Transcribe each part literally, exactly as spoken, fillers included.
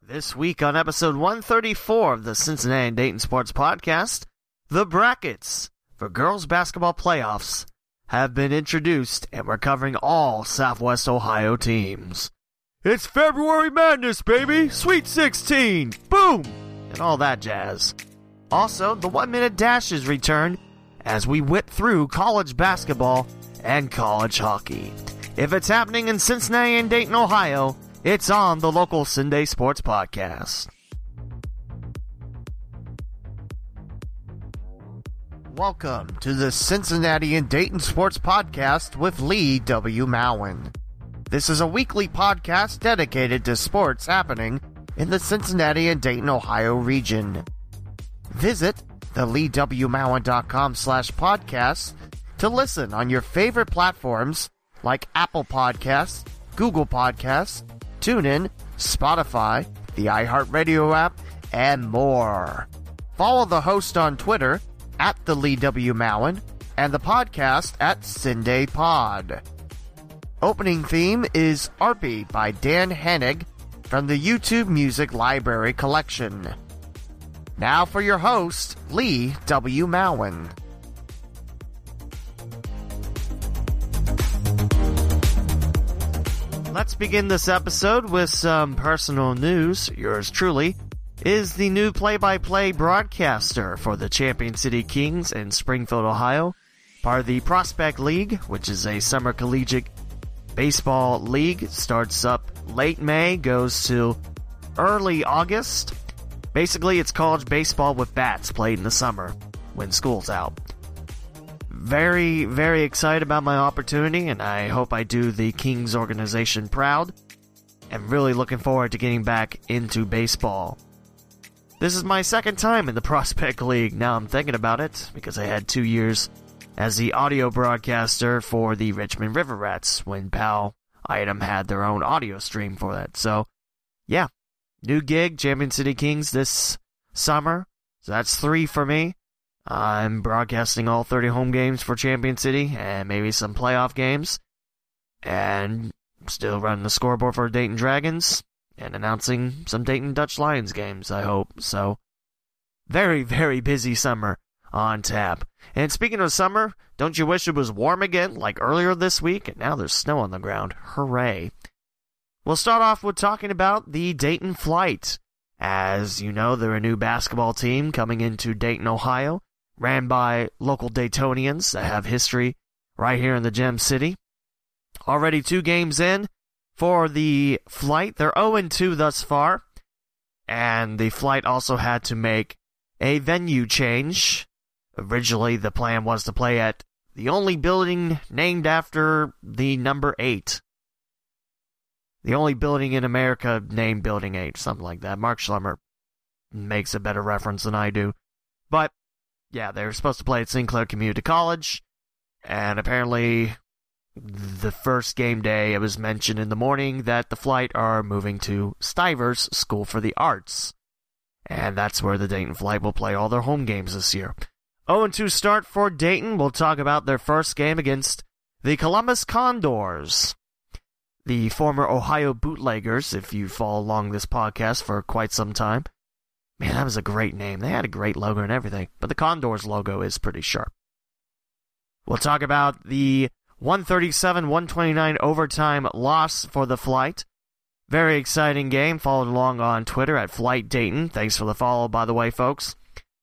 This week on episode one thirty-four of the Cincinnati and Dayton Sports Podcast, the brackets for girls basketball playoffs have been introduced, and we're covering all Southwest Ohio teams. It's February Madness, baby! Sweet sixteen! Boom! And all that jazz. Also, the one-minute dashes return as we whip through college basketball and college hockey. If it's happening in Cincinnati and Dayton, Ohio, it's on the local Cinday Sports Podcast. Welcome to the Cincinnati and Dayton Sports Podcast with Lee W. Mowen. This is a weekly podcast dedicated to sports happening in the Cincinnati and Dayton, Ohio region. Visit the lee w mowen dot com slash podcast to listen on your favorite platforms like Apple Podcasts, Google Podcasts, TuneIn, Spotify, the iHeartRadio app, and more. Follow the host on Twitter at the Lee W. Mowen and the podcast at Cinday Pod. Opening theme is Arpy by Dan Hennig from the YouTube Music Library Collection. Now for your host, Lee W. Mowen. Let's begin this episode with some personal news. Yours truly is the new play-by-play broadcaster for the Champion City Kings in Springfield, Ohio, part of the Prospect League, which is a summer collegiate baseball league. It starts up late May, goes to early August. Basically, it's college baseball with bats played in the summer when school's out. Very, very excited about my opportunity, and I hope I do the Kings organization proud. I'm really looking forward to getting back into baseball. This is my second time in the Prospect League, now I'm thinking about it, because I had two years as the audio broadcaster for the Richmond River Rats when Pal Item had their own audio stream for that. So, yeah, new gig, Champion City Kings this summer, so that's three for me. I'm broadcasting all thirty home games for Champion City and maybe some playoff games. And still running the scoreboard for Dayton Dragons and announcing some Dayton Dutch Lions games, I hope. So, very, very busy summer on tap. And speaking of summer, don't you wish it was warm again like earlier this week? And now there's snow on the ground. Hooray. We'll start off with talking about the Dayton Flight. As you know, they're a new basketball team coming into Dayton, Ohio, ran by local Daytonians that have history right here in the Gem City. Already two games in for the Flight. They're oh and two thus far. And the Flight also had to make a venue change. Originally, the plan was to play at the only building named after the number eight. The only building in America named Building eight, something like that. Mark Schlemmer makes a better reference than I do. But, yeah, they were supposed to play at Sinclair Community College, and apparently the first game day it was mentioned in the morning that the Flight are moving to Stivers School for the Arts. And that's where the Dayton Flight will play all their home games this year. oh and two start for Dayton. We'll talk about their first game against the Columbus Condors. The former Ohio Bootleggers, if you follow along this podcast for quite some time. Man, that was a great name. They had a great logo and everything, but the Condors logo is pretty sharp. We'll talk about the one thirty-seven one twenty-nine overtime loss for the Flight. Very exciting game. Followed along on Twitter at Flight Dayton. Thanks for the follow, by the way, folks.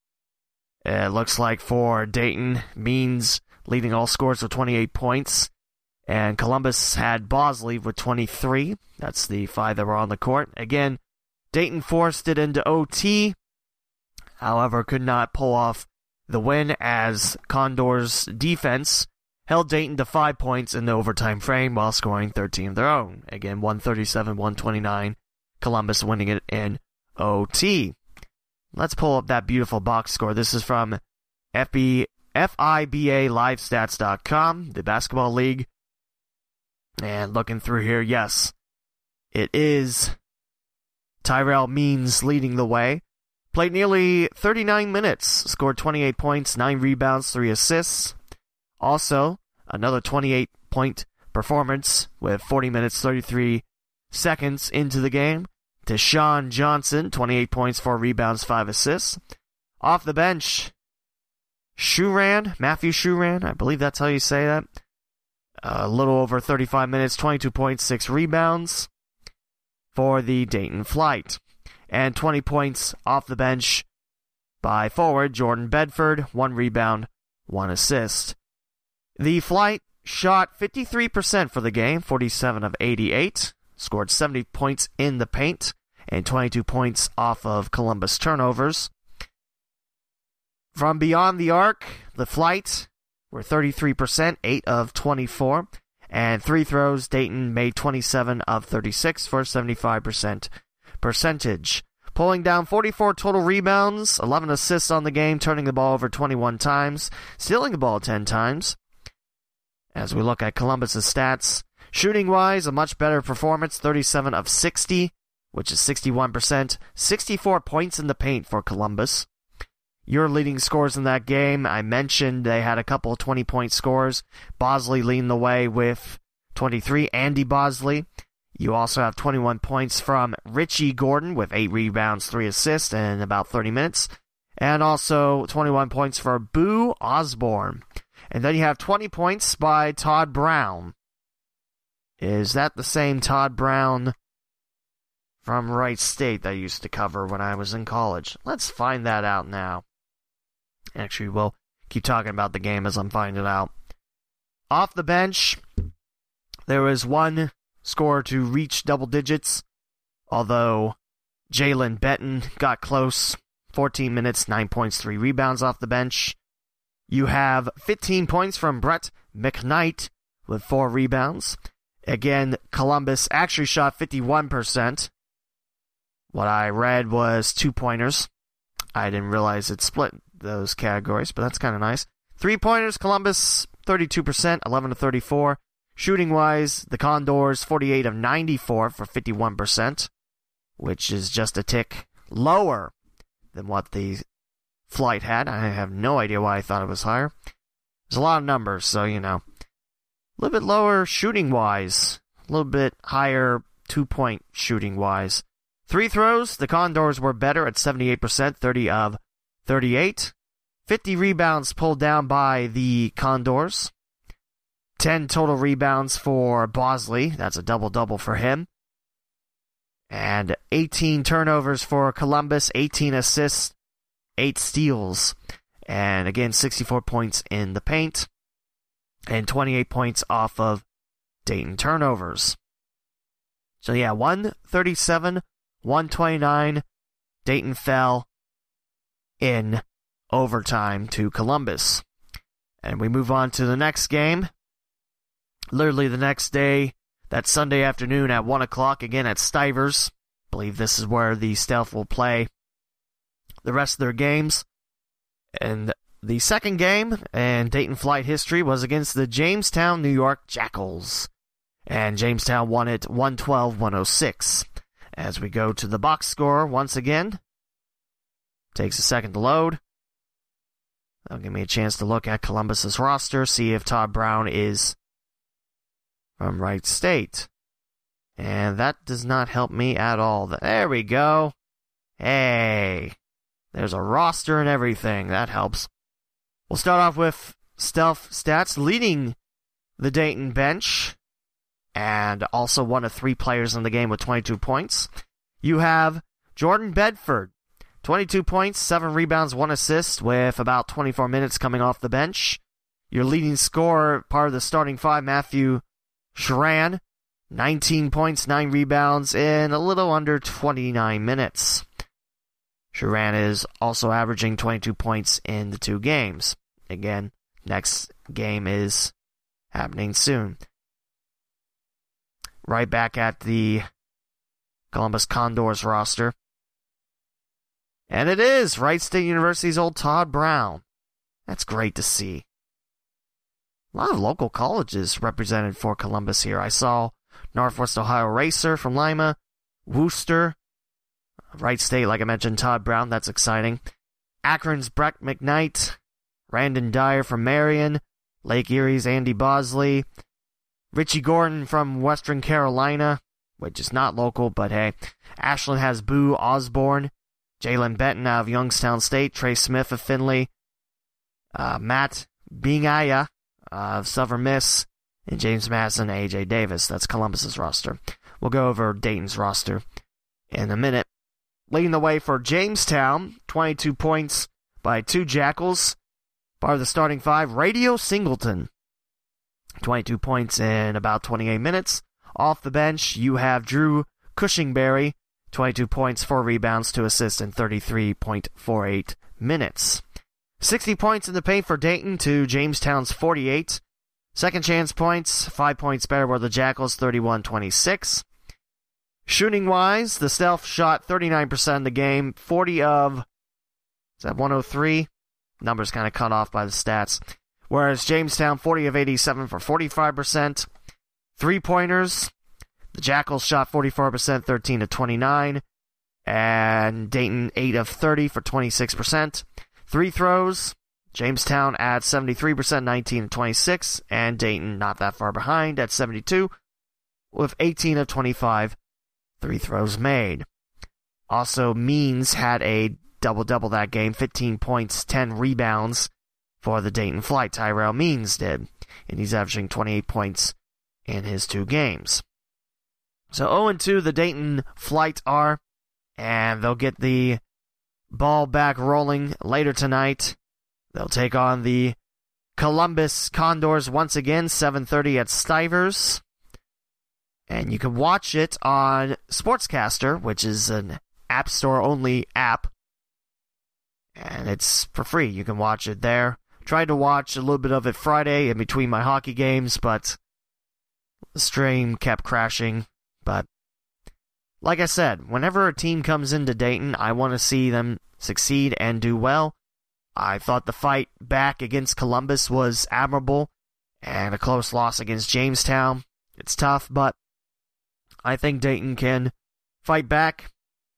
It looks like for Dayton, Means leading all scores with twenty-eight points. And Columbus had Bosley with twenty-three. That's the five that were on the court. Again, Dayton forced it into O T. However, could not pull off the win as Condors' defense held Dayton to five points in the overtime frame while scoring thirteen of their own. Again, one thirty-seven one twenty-nine. Columbus winning it in O T. Let's pull up that beautiful box score. This is from F B, F I B A Live Stats dot com, the basketball league. And looking through here, yes, it is Tyrell Means leading the way. Played nearly thirty-nine minutes, scored twenty-eight points, nine rebounds, three assists. Also, another twenty-eight point performance with forty minutes, thirty-three seconds into the game. Deshaun Johnson, twenty-eight points, four rebounds, five assists. Off the bench, Shuran, Matthew Shuran, I believe that's how you say that. A little over thirty-five minutes, twenty-two points, six rebounds for the Dayton Flight. And twenty points off the bench by forward Jordan Bedford, one rebound, one assist. The Flight shot fifty-three percent for the game, forty-seven of eighty-eight, scored seventy points in the paint, and twenty-two points off of Columbus turnovers. From beyond the arc, the Flight were thirty-three percent, eight of twenty-four, and three throws, Dayton made twenty-seven of thirty-six for seventy-five percent percentage. Pulling down forty-four total rebounds, eleven assists on the game, turning the ball over twenty-one times, stealing the ball ten times. As we look at Columbus's stats, shooting-wise, a much better performance, thirty-seven of sixty, which is sixty-one percent, sixty-four points in the paint for Columbus. Your leading scores in that game, I mentioned they had a couple of twenty-point scores. Bosley leading the way with twenty-three, Andy Bosley. You also have twenty-one points from Richie Gordon with eight rebounds, three assists in about thirty minutes. And also twenty-one points for Boo Osborne. And then you have twenty points by Todd Brown. Is that the same Todd Brown from Wright State that I used to cover when I was in college? Let's find that out now. Actually, we'll keep talking about the game as I'm finding it out. Off the bench, there was one scorer to reach double digits, although Jalen Benton got close. fourteen minutes, nine points, three rebounds off the bench. You have fifteen points from Brett McKnight with four rebounds. Again, Columbus actually shot fifty-one percent. What I read was two-pointers. I didn't realize it split those categories, but that's kind of nice. Three-pointers, Columbus, thirty-two percent, eleven to thirty-four. Shooting-wise, the Condors, forty-eight of ninety-four for fifty-one percent, which is just a tick lower than what the Flight had. I have no idea why I thought it was higher. There's a lot of numbers, so, you know. A little bit lower shooting-wise. A little bit higher two-point shooting-wise. Three throws, the Condors were better at seventy-eight percent, thirty of thirty-eight. fifty rebounds pulled down by the Condors. ten total rebounds for Bosley. That's a double-double for him. And eighteen turnovers for Columbus, eighteen assists, eight steals. And again, sixty-four points in the paint. And twenty-eight points off of Dayton turnovers. So yeah, one thirty-seven, one twenty-nine. Dayton fell in overtime to Columbus. And we move on to the next game. Literally the next day, that Sunday afternoon at one o'clock, again at Stivers. I believe this is where the Stealth will play the rest of their games. And the second game in Dayton Flight history was against the Jamestown, New York Jackals. And Jamestown won it one twelve to one oh six. As we go to the box score once again. Takes a second to load. That'll give me a chance to look at Columbus's roster, see if Todd Brown is from Wright State. And that does not help me at all. There we go. Hey. There's a roster and everything. That helps. We'll start off with Stealth stats, leading the Dayton bench, and also one of three players in the game with twenty-two points. You have Jordan Bedford, twenty-two points, seven rebounds, one assist, with about twenty-four minutes coming off the bench. Your leading scorer, part of the starting five, Matthew Shuran, nineteen points, nine rebounds in a little under twenty-nine minutes. Shuran is also averaging twenty-two points in the two games. Again, next game is happening soon. Right back at the Columbus Condors roster. And it is Wright State University's old Todd Brown. That's great to see. A lot of local colleges represented for Columbus here. I saw Northwest Ohio Racer from Lima, Worcester, Wright State, like I mentioned, Todd Brown, that's exciting. Akron's Brett McKnight, Randon Dyer from Marion, Lake Erie's Andy Bosley, Richie Gordon from Western Carolina, which is not local, but hey. Ashland has Boo Osborne, Jalen Benton out of Youngstown State, Trey Smith of Findlay, uh, Matt Bingaya of Southern Miss, and James Madison, A J Davis. That's Columbus's roster. We'll go over Dayton's roster in a minute. Leading the way for Jamestown, twenty-two points by two Jackals. Part of the starting five, Radio Singleton. twenty-two points in about twenty-eight minutes. Off the bench, you have Drew Cushingberry, twenty-two points, four rebounds, two assists in thirty-three point four eight minutes. sixty points in the paint for Dayton to Jamestown's forty-eight. Second chance points, five points better were the Jackals, thirty-one twenty-six. Shooting-wise, the Stealth shot thirty-nine percent in the game, forty of, is that one oh three? Numbers kind of cut off by the stats. Whereas Jamestown, forty of eighty-seven for forty-five percent. Three-pointers, the Jackals shot forty-four percent, thirteen to twenty-nine. And Dayton, eight of thirty for twenty-six percent. Free throws, Jamestown at seventy-three percent, nineteen to twenty-six. And Dayton not that far behind at seventy-two with eighteen of twenty-five free throws made. Also, Means had a double-double that game, fifteen points, ten rebounds for the Dayton Flight. Tyrell Means did, and he's averaging twenty-eight points in his two games. So oh and two the Dayton Flight are, and they'll get the ball back rolling later tonight. They'll take on the Columbus Condors once again, seven thirty at Stivers. And you can watch it on Sportscaster, which is an App Store-only app. And it's for free. You can watch it there. Tried to watch a little bit of it Friday in between my hockey games, but the stream kept crashing. But like I said, whenever a team comes into Dayton, I want to see them succeed and do well. I thought the fight back against Columbus was admirable, and a close loss against Jamestown. It's tough, but I think Dayton can fight back.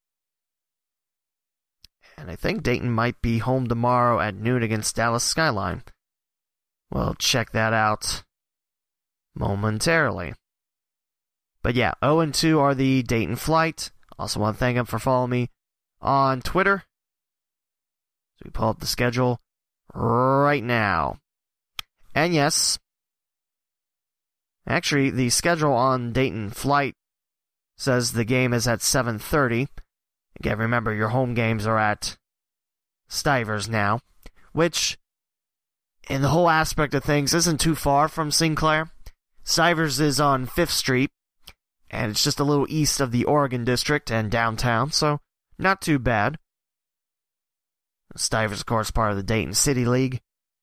And I think Dayton might be home tomorrow at noon against Dallas Skyline. We'll check that out momentarily. But yeah, oh and two are the Dayton Flight. Also want to thank them for following me on Twitter. So we pull up the schedule right now. And yes, actually the schedule on Dayton Flight says the game is at seven thirty. Again, remember your home games are at Stivers now, which in the whole aspect of things isn't too far from Sinclair. Stivers is on fifth Street, and it's just a little east of the Oregon District and downtown, so not too bad. Stivers, of course, part of the Dayton City League.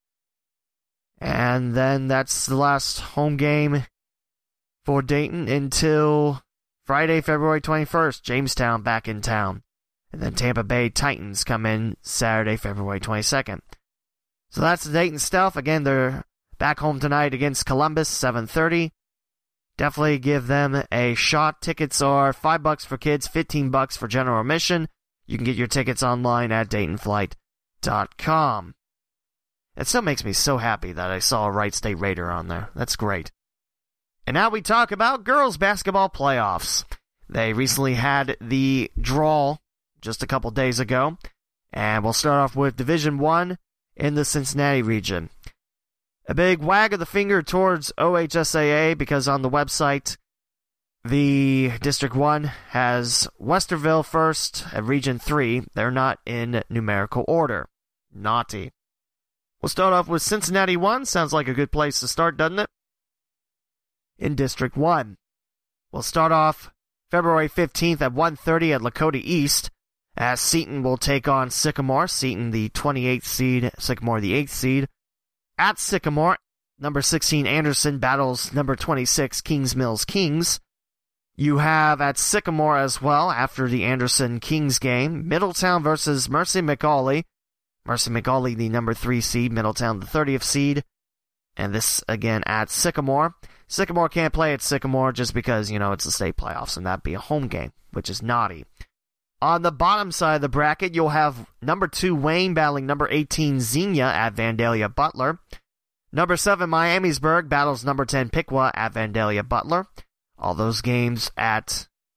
And then that's the last home game for Dayton until Friday, February twenty-first, Jamestown back in town. And then Tampa Bay Titans come in Saturday, February twenty-second. So that's the Dayton stuff. Again, they're back home tonight against Columbus, seven thirty. Definitely give them a shot. Tickets are five bucks for kids, fifteen bucks for general admission. You can get your tickets online at Dayton Flight dot com. It still makes me so happy that I saw a Wright State Raider on there. That's great. And now we talk about girls basketball playoffs. They recently had the draw just a couple days ago. And we'll start off with Division One in the Cincinnati region. A big wag of the finger towards O H S A A because on the website, the District one has Westerville first at Region three. They're not in numerical order. Naughty. We'll start off with Cincinnati one. Sounds like a good place to start, doesn't it? In District one. We'll start off February fifteenth at one thirty at Lakota East, as Seton will take on Sycamore. Seton, the twenty-eighth seed, Sycamore, the eighth seed. At Sycamore, number sixteen Anderson battles number twenty-six Kings Mills Kings. You have at Sycamore as well, after the Anderson-Kings game, Middletown versus Mercy McAuley. Mercy McAuley, the number three seed, Middletown, the thirtieth seed. And this, again, at Sycamore. Sycamore can't play at Sycamore just because, you know, it's the state playoffs, and that'd be a home game, which is naughty. On the bottom side of the bracket, you'll have number two Wayne battling number eighteen Xenia at Vandalia Butler. Number seven Miamisburg battles number ten Piqua at Vandalia Butler. All those games at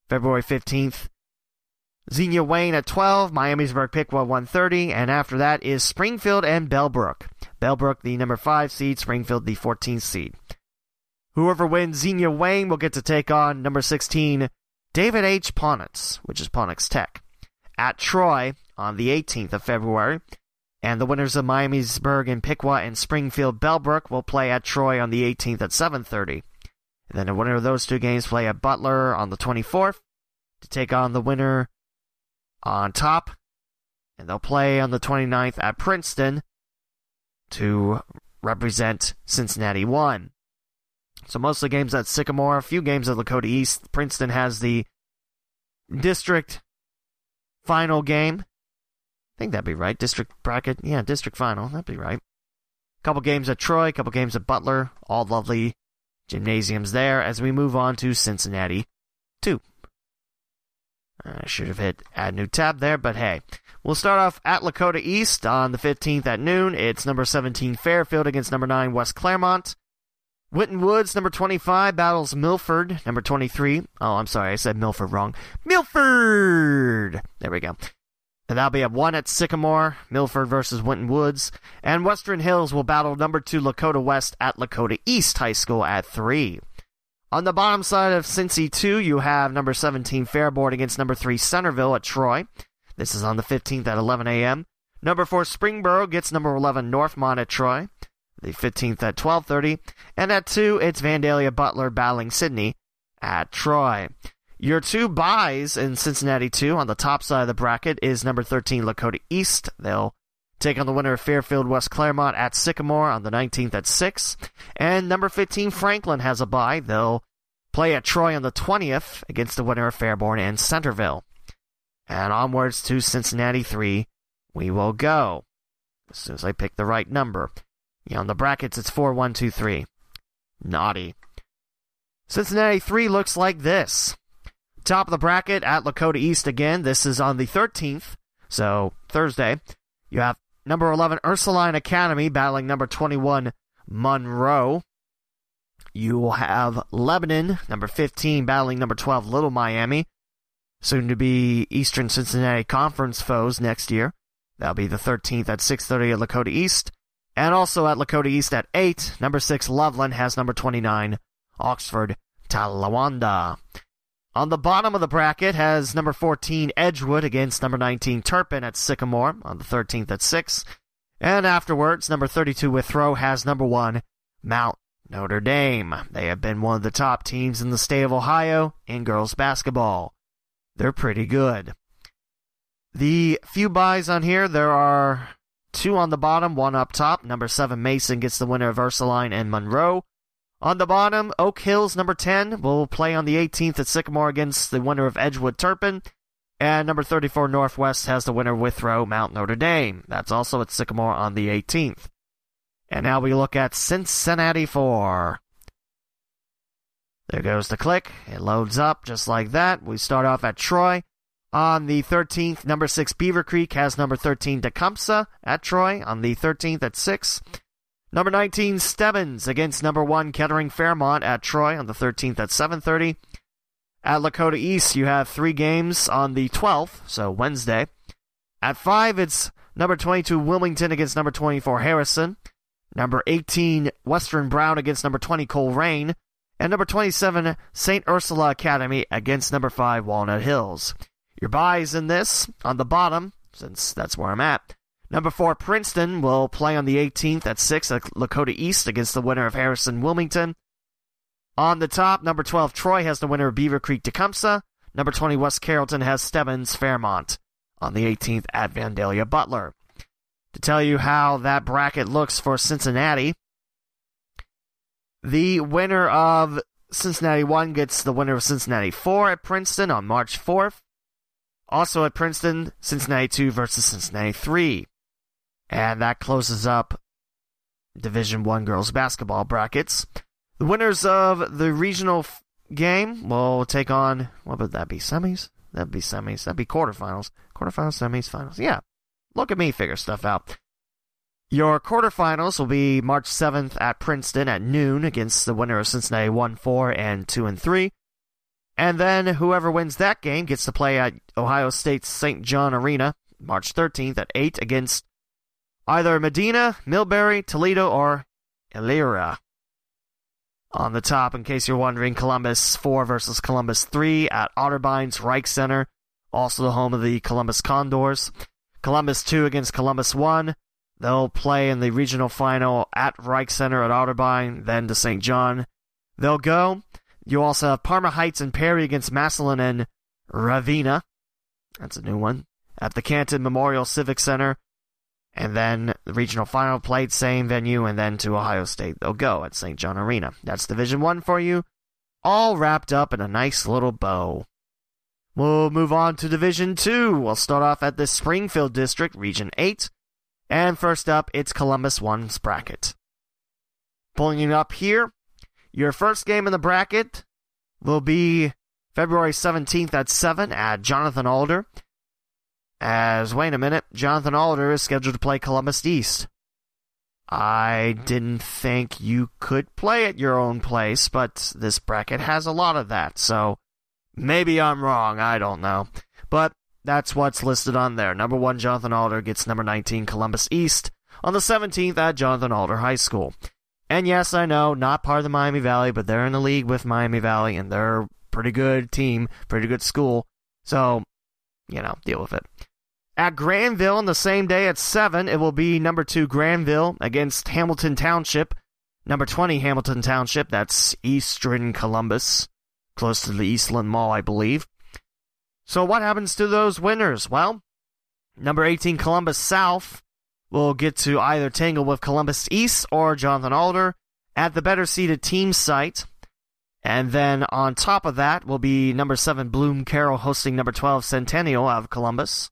February fifteenth, Xenia Wayne at twelve, Miamisburg Piqua one thirty, and after that is Springfield and Bellbrook. Bellbrook, the number five seed, Springfield, the fourteenth seed. Whoever wins Xenia Wayne will get to take on number sixteen, David H. Ponitz, which is Ponix Tech, at Troy on the eighteenth of February. And the winners of Miamisburg and Piqua and Springfield Bellbrook will play at Troy on the eighteenth at seven thirty. And then the winner of those two games play at Butler on the twenty-fourth to take on the winner on top. And they'll play on the twenty-ninth at Princeton to represent Cincinnati one. So most of the games at Sycamore, a few games at Lakota East. Princeton has the district final game. I think that'd be right. District bracket. Yeah, district final. That'd be right. Couple games at Troy, couple games at Butler. All lovely gymnasiums there as we move on to Cincinnati two. I should have hit add new tab there, but hey. We'll start off at Lakota East on the fifteenth at noon. It's number seventeen Fairfield against number nine West Claremont. Winton Woods, number twenty-five, battles Milford, number twenty-three. Oh, I'm sorry, I said Milford wrong. Milford! There we go. And that'll be at one at Sycamore, Milford versus Winton Woods. And Western Hills will battle number two Lakota West at Lakota East High School at three. On the bottom side of Cincy two, you have number seventeen Fairborn against number three Centerville at Troy. This is on the fifteenth at eleven a.m. Number four Springboro gets number eleven Northmont at Troy, the fifteenth at twelve thirty. And at two, it's Vandalia Butler battling Sydney at Troy. Your two buys in Cincinnati two on the top side of the bracket is number thirteen Lakota East. They'll take on the winner of Fairfield West Claremont at Sycamore on the nineteenth at six. And number fifteen Franklin has a bye. They'll play at Troy on the twentieth against the winner of Fairborn and Centerville. And onwards to Cincinnati three we will go. As soon as I pick the right number. Yeah, on the brackets it's four one two three. Naughty. Cincinnati three looks like this. Top of the bracket at Lakota East again. This is on the thirteenth, so Thursday. You have number eleven Ursuline Academy battling number twenty-one Monroe. You will have Lebanon, number fifteen, battling number twelve Little Miami. Soon to be Eastern Cincinnati Conference foes next year. That'll be the thirteenth at six thirty at Lakota East. And also at Lakota East at eight, number six Loveland has number twenty-nine Oxford Talawanda. On the bottom of the bracket has number fourteen Edgewood against number nineteen Turpin at Sycamore on the thirteenth at six. And afterwards, number thirty-two Withrow has number one Mount Notre Dame. They have been one of the top teams in the state of Ohio in girls basketball. They're pretty good. The few buys on here, there are two on the bottom, one up top. Number seven Mason gets the winner of Ursuline and Monroe. On the bottom, Oak Hills, number ten, will play on the eighteenth at Sycamore against the winner of Edgewood Turpin. And number thirty-four Northwest has the winner Withrow Mount Notre Dame. That's also at Sycamore on the eighteenth. And now we look at Cincinnati four. There goes the click. It loads up just like that. We start off at Troy. On the thirteenth, number six Beaver Creek has number thirteen Tecumseh at Troy on the thirteenth at six. Number nineteen, Stebbins against number one, Kettering Fairmont at Troy on the thirteenth at seven thirty. At Lakota East, you have three games on the twelfth, so Wednesday. At five, it's number twenty-two, Wilmington against number twenty-four, Harrison. Number eighteen, Western Brown against number twenty, Coleraine. And number twenty-seven, Saint Ursula Academy against number five, Walnut Hills. Your buys in this, on the bottom, since that's where I'm at. Number four, Princeton will play on the eighteenth at six at Lakota East against the winner of Harrison Wilmington. On the top, number twelve, Troy has the winner of Beaver Creek Tecumseh. Number twenty, West Carrollton has Stebbins Fairmont on the eighteenth at Vandalia Butler. To tell you how that bracket looks for Cincinnati, the winner of Cincinnati one gets the winner of Cincinnati four at Princeton on March fourth. Also at Princeton, Cincinnati two versus Cincinnati three. And that closes up Division one girls basketball brackets. The winners of the regional f- game will take on, what would that be, semis? That'd be semis. That'd be quarterfinals. Quarterfinals, semis, finals. Yeah. Look at me figure stuff out. Your quarterfinals will be March seventh at Princeton at noon against the winner of Cincinnati one four and two and three. And then whoever wins that game gets to play at Ohio State's Saint John Arena, March thirteenth at eight against either Medina, Millbury, Toledo, or Elyria. On the top, in case you're wondering, Columbus four versus Columbus three at Otterbeins Reich Center, also the home of the Columbus Condors. Columbus two against Columbus one. They'll play in the regional final at Reich Center at Otterbein, then to Saint John. They'll go. You also have Parma Heights and Perry against Massillon and Ravenna. That's a new one. At the Canton Memorial Civic Center. And then the regional final played same venue, and then to Ohio State. They'll go at Saint John Arena. That's Division One for you. All wrapped up in a nice little bow. We'll move on to Division Two. We'll start off at the Springfield District, Region Eight. And first up, it's Columbus One's bracket. Pulling it up here. Your first game in the bracket will be February seventeenth at seven at Jonathan Alder. As, wait a minute, Jonathan Alder is scheduled to play Columbus East. I didn't think you could play at your own place, but this bracket has a lot of that, so maybe I'm wrong, I don't know. But that's what's listed on there. Number one, Jonathan Alder gets number nineteen, Columbus East, on the seventeenth at Jonathan Alder High School. And yes, I know, not part of the Miami Valley, but they're in the league with Miami Valley, and they're a pretty good team, pretty good school. So, you know, deal with it. At Granville on the same day at seven, it will be number two Granville against Hamilton Township. Number twenty Hamilton Township, that's Eastern Columbus, close to the Eastland Mall, I believe. So what happens to those winners? Well, number eighteen Columbus South will get to either tangle with Columbus East or Jonathan Alder at the better-seeded team site. And then on top of that will be number seven Bloom Carroll hosting number twelve Centennial out of Columbus.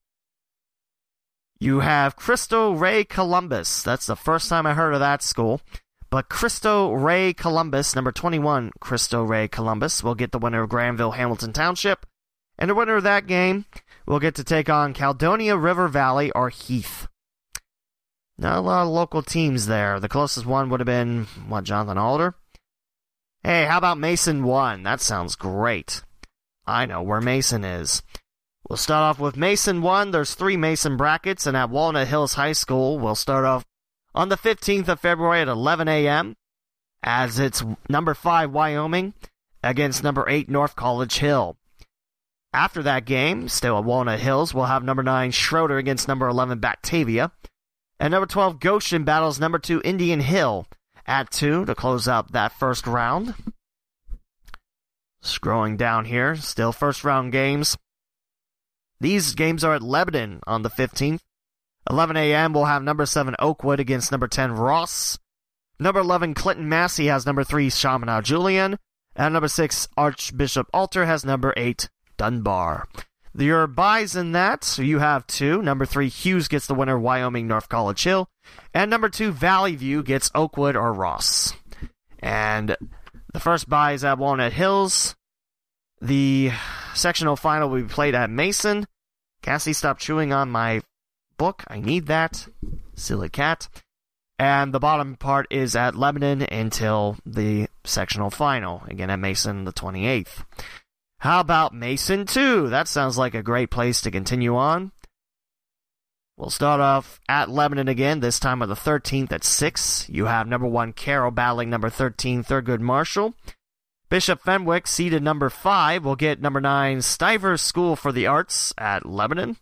You have Cristo Rey Columbus. That's the first time I heard of that school. But Cristo Rey Columbus, number twenty-one Cristo Rey Columbus, will get the winner of Granville Hamilton Township. And the winner of that game will get to take on Caledonia River Valley or Heath. Not a lot of local teams there. The closest one would have been, what, Jonathan Alder? Hey, how about Mason one? That sounds great. I know where Mason is. We'll start off with Mason one. There's three Mason brackets, and at Walnut Hills High School, we'll start off on the fifteenth of February at eleven a.m. as it's number five Wyoming against number eight North College Hill. After that game, still at Walnut Hills, we'll have number nine Schroeder against number eleven Batavia. And number twelve Goshen battles number two Indian Hill at two to close out that first round. Scrolling down here, still first round games. These games are at Lebanon on the fifteenth. eleven a.m. we'll have number seven Oakwood against number ten Ross. Number eleven Clinton Massey has number three Chaminade Julian. And number six Archbishop Alter has number eight Dunbar. Your buys in that, so you have two. Number three Hughes gets the winner, Wyoming North College Hill. And number two Valley View gets Oakwood or Ross. And the first buy is at Walnut Hills. The sectional final will be played at Mason. Cassie, stop chewing on my book. I need that. Silly cat. And the bottom part is at Lebanon until the sectional final. Again at Mason the twenty-eighth. How about Mason two? That sounds like a great place to continue on. We'll start off at Lebanon again, this time on the thirteenth at six. You have number one Carroll battling number thirteen Thurgood Marshall. Bishop Fenwick, seeded number five, will get number nine Stivers School for the Arts at Lebanon.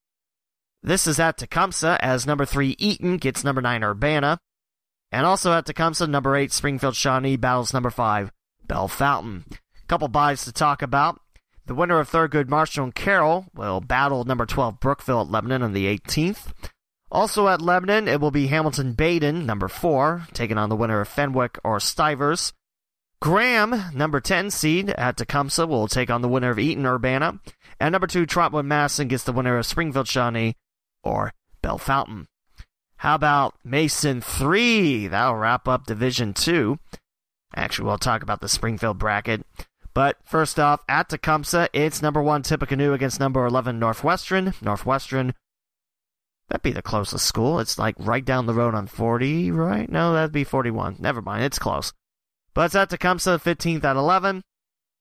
This is at Tecumseh, as number three Eaton gets number nine Urbana. And also at Tecumseh, number eight Springfield Shawnee battles number five Bell Fountain. Couple buys to talk about. The winner of Thurgood Marshall and Carroll will battle number twelve Brookville at Lebanon on the eighteenth. Also at Lebanon, it will be Hamilton Baden, number four, taking on the winner of Fenwick or Stivers. Graham, number ten seed at Tecumseh, will take on the winner of Eaton Urbana. And number two Trotwood Masson gets the winner of Springfield Shawnee or Bell Fountain. How about Mason three? That'll wrap up Division two. Actually, we'll talk about the Springfield bracket. But first off, at Tecumseh, it's number one Tippecanoe against number eleven Northwestern. Northwestern, that'd be the closest school. It's like right down the road on forty, right? No, that'd be forty-one. Never mind, it's close. But it's at Tecumseh, fifteenth at eleven.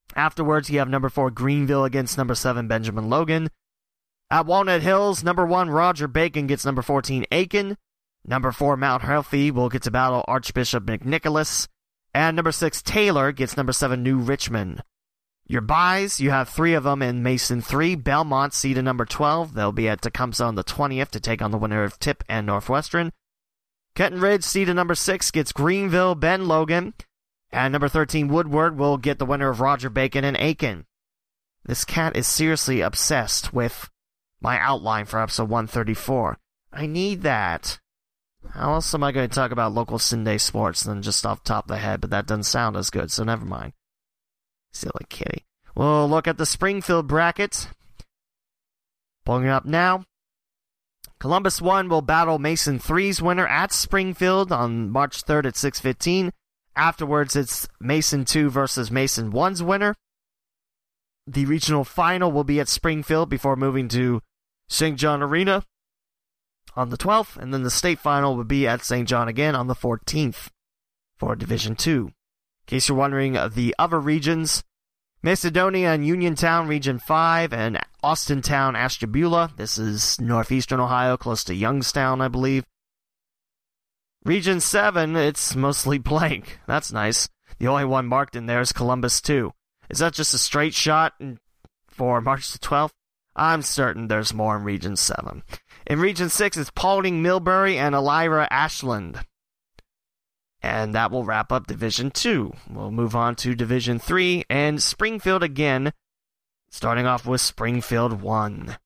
Afterwards, you have number four Greenville against number seven Benjamin Logan. At Walnut Hills, number one Roger Bacon gets number fourteen Aiken. Number four Mount Healthy will get to battle Archbishop McNicholas. And number six Taylor gets number seven New Richmond. Your buys, you have three of them in Mason three. Belmont seeded number twelve. They'll be at Tecumseh on the twentieth to take on the winner of Tip and Northwestern. Kenton Ridge seeded number six gets Greenville, Ben Logan. And number thirteen Woodward will get the winner of Roger Bacon and Aiken. This cat is seriously obsessed with my outline for episode one thirty-four. I need that. How else am I going to talk about local Sunday sports than just off the top of the head, but that doesn't sound as good, so never mind. Silly kitty. We'll look at the Springfield bracket. Pulling it up now. Columbus one will battle Mason three's winner at Springfield on March third at six fifteen. Afterwards, it's Mason two versus Mason one's winner. The regional final will be at Springfield before moving to Saint John Arena on the twelfth, and then the state final will be at Saint John again on the fourteenth for Division two. In case you're wondering, of the other regions, Macedonia and Uniontown, Region five, and Austintown, Ashtabula. This is northeastern Ohio, close to Youngstown, I believe. Region seven, it's mostly blank. That's nice. The only one marked in there is Columbus two. Is that just a straight shot for March the twelfth? I'm certain there's more in Region seven. In Region six, it's Paulding, Millbury, and Elira, Ashland. And that will wrap up Division two. We'll move on to Division three, and Springfield again, starting off with Springfield one.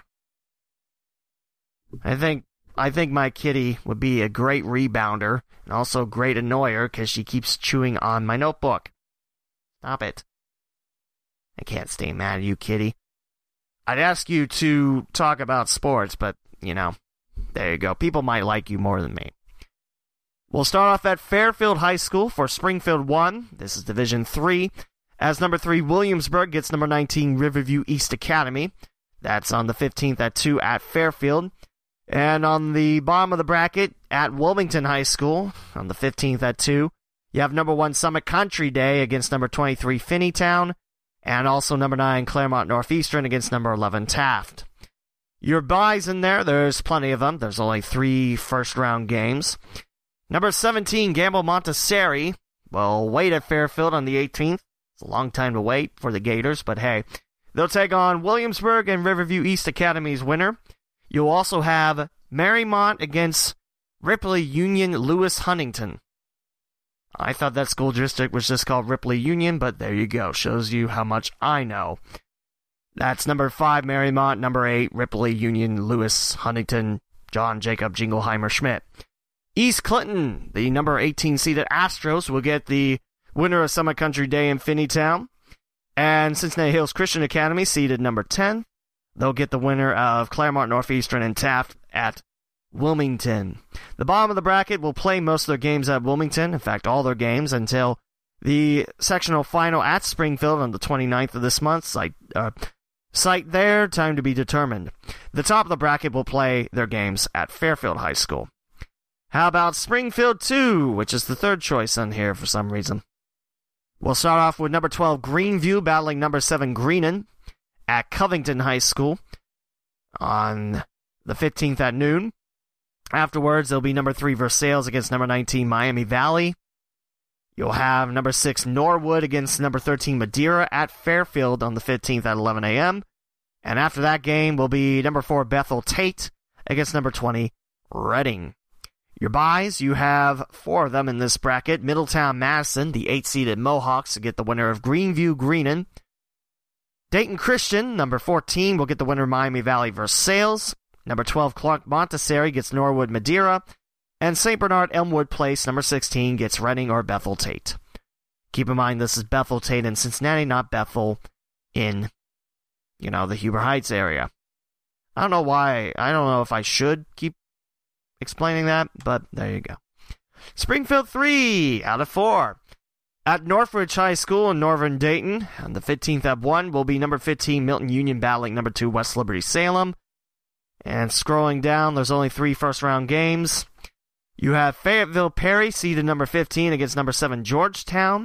I think I think my kitty would be a great rebounder, and also a great annoyer, because she keeps chewing on my notebook. Stop it. I can't stay mad at you, kitty. I'd ask you to talk about sports, but, you know, there you go. People might like you more than me. We'll start off at Fairfield High School for Springfield one. This is Division three. As number three, Williamsburg gets number nineteen, Riverview East Academy. That's on the fifteenth at two at Fairfield. And on the bottom of the bracket, at Wilmington High School, on the fifteenth at two, you have number one, Summit Country Day against number twenty-three, Finneytown. And also number nine, Claremont Northeastern against number eleven, Taft. Your buys in there, there's plenty of them. There's only three first-round games. Number seventeen, Gamble Montessori, will wait at Fairfield on the eighteenth. It's a long time to wait for the Gators, but hey. They'll take on Williamsburg and Riverview East Academy's winner. You'll also have Marymount against Ripley Union Lewis Huntington. I thought that school district was just called Ripley Union, but there you go. Shows you how much I know. That's number five, Marymount. Number eight, Ripley Union Lewis Huntington, John Jacob Jingleheimer Schmidt. East Clinton, the number eighteen seeded Astros, will get the winner of Summit Country Day in Finneytown. And Cincinnati Hills Christian Academy, seeded number ten. They'll get the winner of Claremont Northeastern and Taft at Wilmington. The bottom of the bracket will play most of their games at Wilmington, in fact, all their games, until the sectional final at Springfield on the twenty-ninth of this month. Site, uh, site there, time to be determined. The top of the bracket will play their games at Fairfield High School. How about Springfield two, which is the third choice on here for some reason? We'll start off with number twelve, Greenview, battling number seven, Greenon, at Covington High School on the fifteenth at noon. Afterwards, there'll be number three, Versailles against number nineteen, Miami Valley. You'll have number six, Norwood against number thirteen, Madeira at Fairfield on the fifteenth at eleven a.m. And after that game will be number four, Bethel Tate against number twenty, Reading. Your buys, you have four of them in this bracket. Middletown Madison, the eight-seeded Mohawks, to get the winner of Greenview Greenon. Dayton Christian, number fourteen, will get the winner of Miami Valley Versailles. Number twelve, Clark Montessori gets Norwood Madeira. And Saint Bernard Elmwood Place, number sixteen, gets Reading or Bethel Tate. Keep in mind, this is Bethel Tate in Cincinnati, not Bethel in, you know, the Huber Heights area. I don't know why, I don't know if I should keep explaining that, but there you go. Springfield three out of four. At Northridge High School in Northern Dayton, on the fifteenth at one, will be number fifteen, Milton Union, battling number two, West Liberty Salem. And scrolling down, there's only three first-round games. You have Fayetteville Perry, seeded number fifteen, against number seven, Georgetown.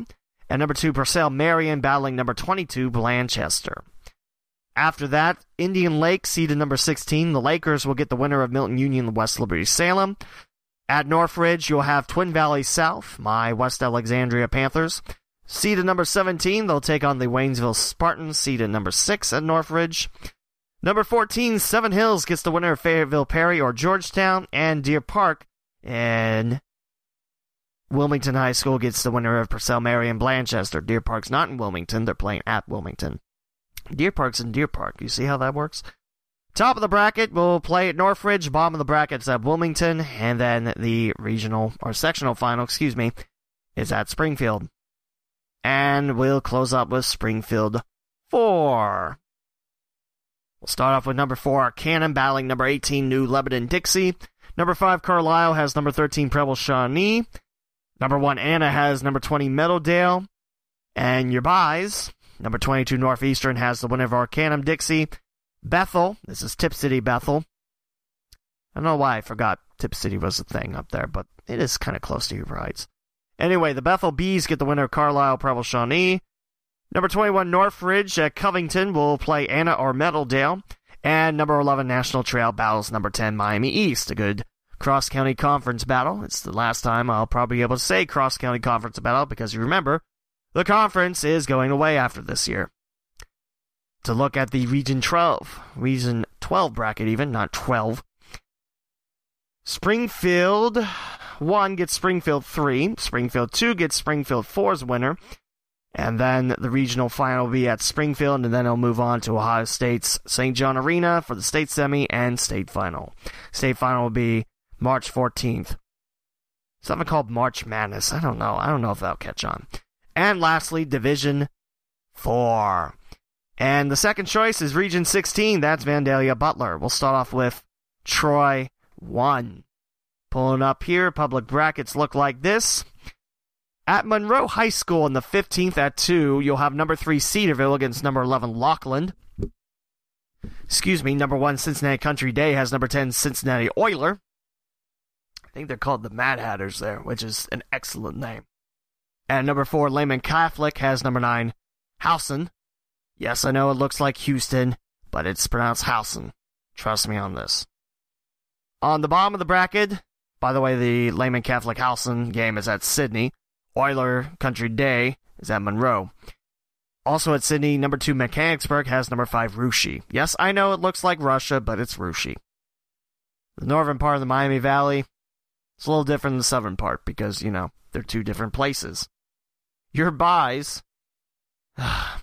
and number two, Purcell Marion battling number twenty-two, Blanchester. After that, Indian Lake seeded number sixteen. The Lakers will get the winner of Milton Union and West Liberty Salem. At Northridge, you'll have Twin Valley South, my West Alexandria Panthers. Seeded number seventeen, they'll take on the Waynesville Spartans, seeded number six at Northridge. Number fourteen, Seven Hills gets the winner of Fayetteville Perry or Georgetown, and Deer Park and Wilmington High School gets the winner of Purcell Marion Blanchester. Deer Park's not in Wilmington, they're playing at Wilmington. Deer Park's in Deer Park, you see how that works? Top of the bracket will play at Northridge, bottom of the bracket's at Wilmington, and then the regional, or sectional final, excuse me, is at Springfield. And we'll close up with Springfield four. We'll start off with number four, Cannon, battling number eighteen, New Lebanon-Dixie. Number five, Carlisle has number thirteen, Preble-Shawnee. Number one, Anna has number twenty, Meadowdale. And your buys, number twenty-two, Northeastern has the winner of Arcanum-Dixie. Bethel, this is Tip City Bethel. I don't know why I forgot Tip City was a thing up there, but it is kind of close to Hoover Heights. Anyway, the Bethel Bees get the winner of Carlisle, Preble-Shawnee. Number twenty-one, Northridge at Covington will play Anna or Meadowdale. And number eleven, National Trail battles number ten, Miami East. A good cross-county conference battle. It's the last time I'll probably be able to say cross-county conference battle because you remember, the conference is going away after this year. To look at the Region twelve, Region twelve bracket even, not twelve. Springfield one gets Springfield three. Springfield two gets Springfield four's winner. And then the regional final will be at Springfield, and then it'll move on to Ohio State's Saint John Arena for the state semi and state final. State final will be March fourteenth. Something called March Madness. I don't know. I don't know if that'll catch on. And lastly, Division four. And the second choice is Region sixteen. That's Vandalia Butler. We'll start off with Troy one. Pulling up here, public brackets look like this. At Monroe High School in the fifteenth at two, you'll have number three Cedarville against number eleven Lockland. Excuse me, number one Cincinnati Country Day has number ten Cincinnati Oiler. I think they're called the Mad Hatters there, which is an excellent name. And number four Lehman Catholic has number nine Howson. Yes, I know it looks like Houston, but it's pronounced Howson. Trust me on this. On the bottom of the bracket, by the way, the Lehman Catholic Howson game is at Sydney. Oiler Country Day is at Monroe. Also at Sydney, number two Mechanicsburg has number five Russia. Yes, I know it looks like Russia, but it's Russia. The northern part of the Miami Valley, it's a little different than the southern part because, you know, they're two different places. Your buys, I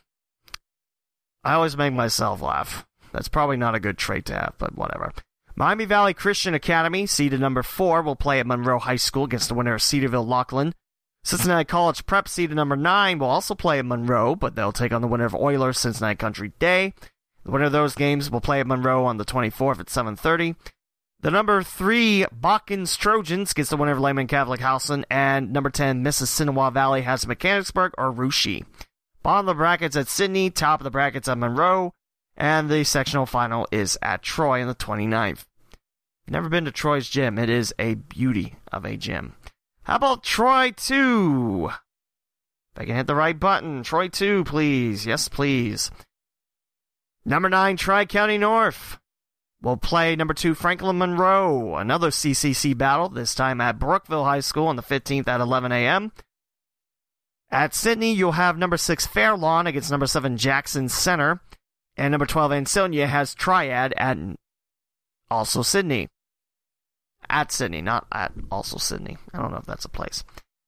always make myself laugh. That's probably not a good trait to have, but whatever. Miami Valley Christian Academy, seeded number four, will play at Monroe High School against the winner of Cedarville Lockland. Cincinnati College Prep, seeded number nine, will also play at Monroe, but they'll take on the winner of Oilers Cincinnati Country Day. The winner of those games will play at Monroe on the twenty-fourth at seven thirty. The number three Botkins Trojans gets the winner of Lehman Catholic Howson, and number ten Mississinawa Valley has Mechanicsburg or Russia. Bottom of the brackets at Sydney, top of the brackets at Monroe, and the sectional final is at Troy on the twenty-ninth. Never been to Troy's gym. It is a beauty of a gym. How about Troy two? If I can hit the right button. Troy two, please. Yes, please. Number nine, Tri-County North will play number two, Franklin Monroe. Another C C C battle, this time at Brookville High School on the fifteenth at eleven a.m. At Sydney, you'll have number six, Fairlawn against number seven, Jackson Center. And number twelve, Ansonia has Triad at also Sydney. At Sydney, not at also Sydney. I don't know if that's a place.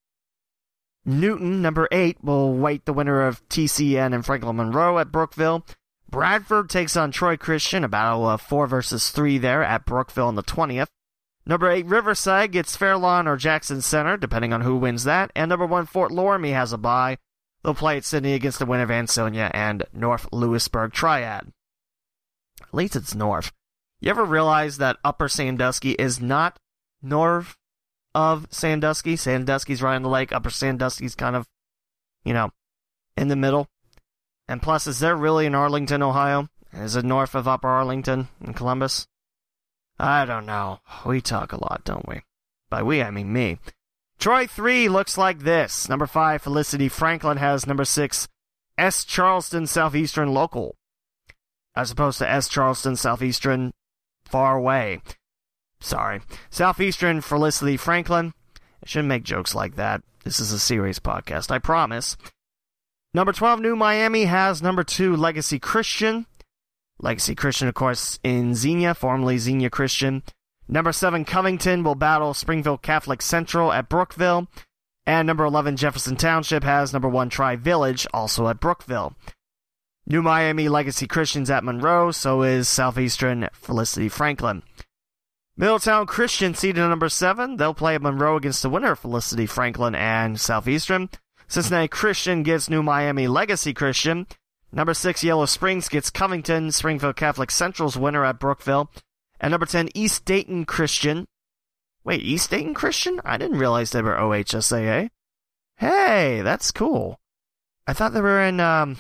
Newton, number eight, will wait the winner of T C N and Franklin Monroe at Brookville. Bradford takes on Troy Christian, a battle of four versus three there at Brookville on the twentieth. Number eight, Riverside gets Fairlawn or Jackson Center, depending on who wins that. And number one, Fort Loramie has a bye. They'll play at Sydney against the winner of Ansonia and North Lewisburg Triad. At least it's North. You ever realize that Upper Sandusky is not north of Sandusky? Sandusky's right on the lake. Upper Sandusky's kind of, you know, in the middle. And plus, is there really in Arlington, Ohio? Is it north of Upper Arlington and Columbus? I don't know. We talk a lot, don't we? By we, I mean me. Troy three looks like this. Number five, Felicity Franklin has number six, S. Charleston Southeastern Local, as opposed to S. Charleston Southeastern Far Away. Sorry. Southeastern Felicity Franklin. I shouldn't make jokes like that. This is a serious podcast, I promise. Number twelve, New Miami has number two, Legacy Christian. Legacy Christian, of course, in Xenia, formerly Xenia Christian. Number seven, Covington will battle Springfield Catholic Central at Brookville. And number eleven, Jefferson Township has number one, Tri-Village, also at Brookville. New Miami Legacy Christian's at Monroe, so is Southeastern Felicity Franklin. Middletown Christian seeded at number seven. They'll play at Monroe against the winner, Felicity Franklin and Southeastern. Cincinnati Christian gets New Miami Legacy Christian. Number six, Yellow Springs gets Covington, Springfield Catholic Central's winner at Brookville. And number ten, East Dayton Christian. Wait, East Dayton Christian? I didn't realize they were O H S A A. Hey, that's cool. I thought they were in, um,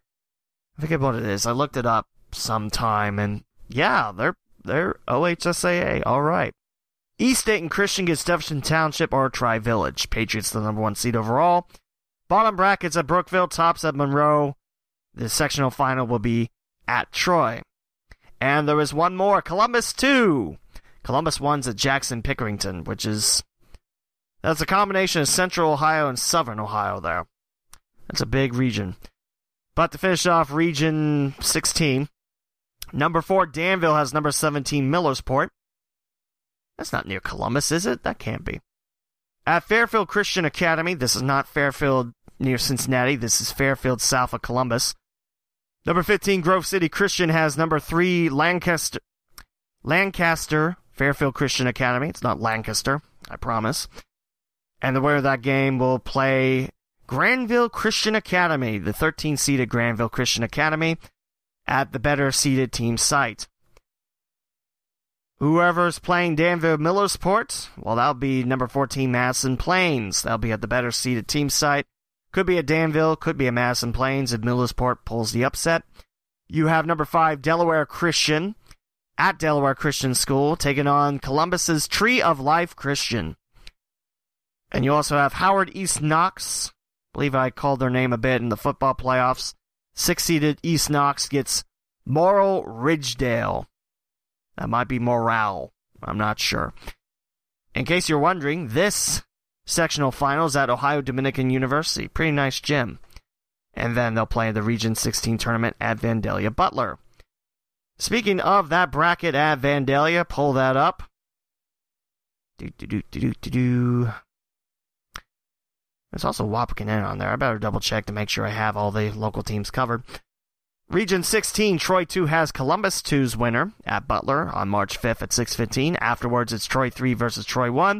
I forget what it is. I looked it up sometime, and yeah, they're they're O H S A A. All right. East Dayton Christian gets Jefferson Township or Tri-Village. Patriots the number one seed overall. Bottom brackets at Brookville, tops at Monroe. The sectional final will be at Troy. And there is one more. Columbus two. Columbus one's at Jackson Pickerington, which is, that's a combination of Central Ohio and Southern Ohio there. That's a big region. But to finish off Region sixteen, number four, Danville has number seventeen, Millersport. That's not near Columbus, is it? That can't be. At Fairfield Christian Academy, this is not Fairfield near Cincinnati, this is Fairfield south of Columbus. Number fifteen, Grove City Christian has number three, Lancaster, Lancaster Fairfield Christian Academy. It's not Lancaster, I promise. And the winner of that game will play Granville Christian Academy, the thirteen-seeded Granville Christian Academy, at the better-seeded team site. Whoever's playing Danville Millersport, well, that'll be number fourteen, Madison Plains. That'll be at the better-seeded team site. Could be a Danville, could be a Madison Plains if Millersport pulls the upset. You have number five, Delaware Christian, at Delaware Christian School, taking on Columbus's Tree of Life Christian. And you also have Howard East Knox. I believe I called their name a bit in the football playoffs. Six-seeded East Knox gets Morrill Ridgedale. That might be Morale. I'm not sure. In case you're wondering, this sectional final is at Ohio Dominican University. Pretty nice gym. And then they'll play the Region sixteen tournament at Vandalia Butler. Speaking of that bracket at Vandalia, pull that up. Do do do do do do. There's also Wapakoneta on there. I better double check to make sure I have all the local teams covered. Region sixteen, Troy two has Columbus two's winner at Butler on March fifth at six fifteen. Afterwards, it's Troy three versus Troy one.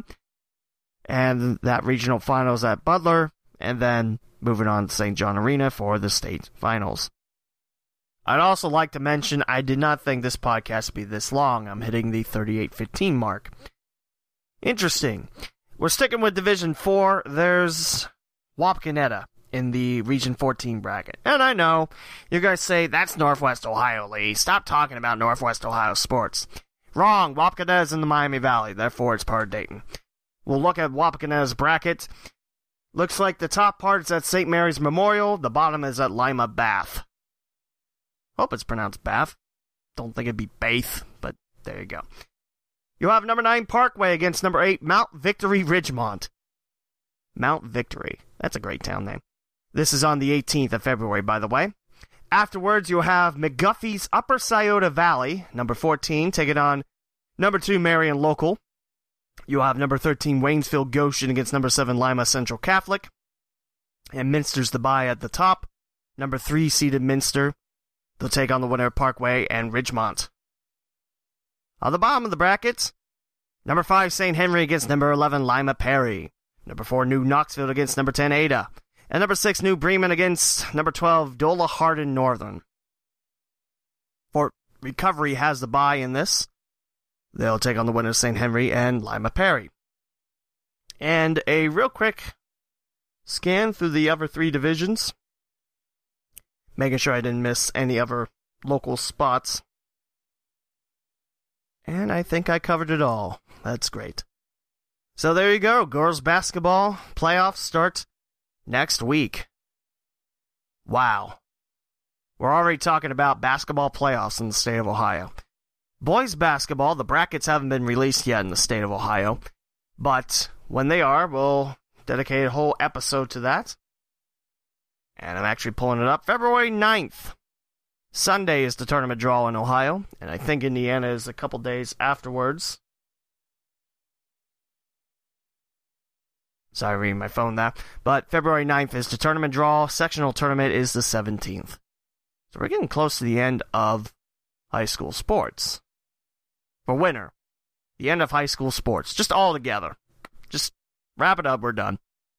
And that regional finals at Butler. And then moving on to Saint John Arena for the state finals. I'd also like to mention I did not think this podcast would be this long. I'm hitting the thirty-eight fifteen mark. Interesting. We're sticking with Division four. There's Wapakoneta in the Region fourteen bracket. And I know, you guys say, that's Northwest Ohio, Lee. Stop talking about Northwest Ohio sports. Wrong. Wapakoneta is in the Miami Valley. Therefore, it's part of Dayton. We'll look at Wapakoneta's bracket. Looks like the top part is at Saint Mary's Memorial. The bottom is at Lima Bath. Hope it's pronounced Bath. Don't think it'd be Bath, but there you go. You'll have number nine Parkway against number eight Mount Victory Ridgemont. Mount Victory. That's a great town name. This is on the eighteenth of February, by the way. Afterwards, you'll have McGuffey's Upper Scioto Valley, number fourteen, taking on number two Marion Local. You'll have number thirteen Waynesville Goshen against number seven Lima Central Catholic. And Minster's the bye at the top. Number three seeded Minster. They'll take on the winner of Parkway and Ridgemont. On the bottom of the brackets, number five Saint Henry against number eleven Lima Perry. Number four New Knoxville against number ten Ada. And number six New Bremen against number twelve Dola Hardin Northern. Fort Recovery has the bye in this. They'll take on the winner of Saint Henry and Lima Perry. And a real quick scan through the other three divisions, making sure I didn't miss any other local spots. And I think I covered it all. That's great. So there you go. Girls basketball playoffs start next week. Wow. We're already talking about basketball playoffs in the state of Ohio. Boys basketball, the brackets haven't been released yet in the state of Ohio, but when they are, we'll dedicate a whole episode to that. And I'm actually pulling it up. February ninth. Sunday is the tournament draw in Ohio, and I think Indiana is a couple days afterwards. Sorry, reading my phone there. But February ninth is the tournament draw. Sectional tournament is the seventeenth. So we're getting close to the end of high school sports. For winter. The end of high school sports. Just all together. Just wrap it up, we're done.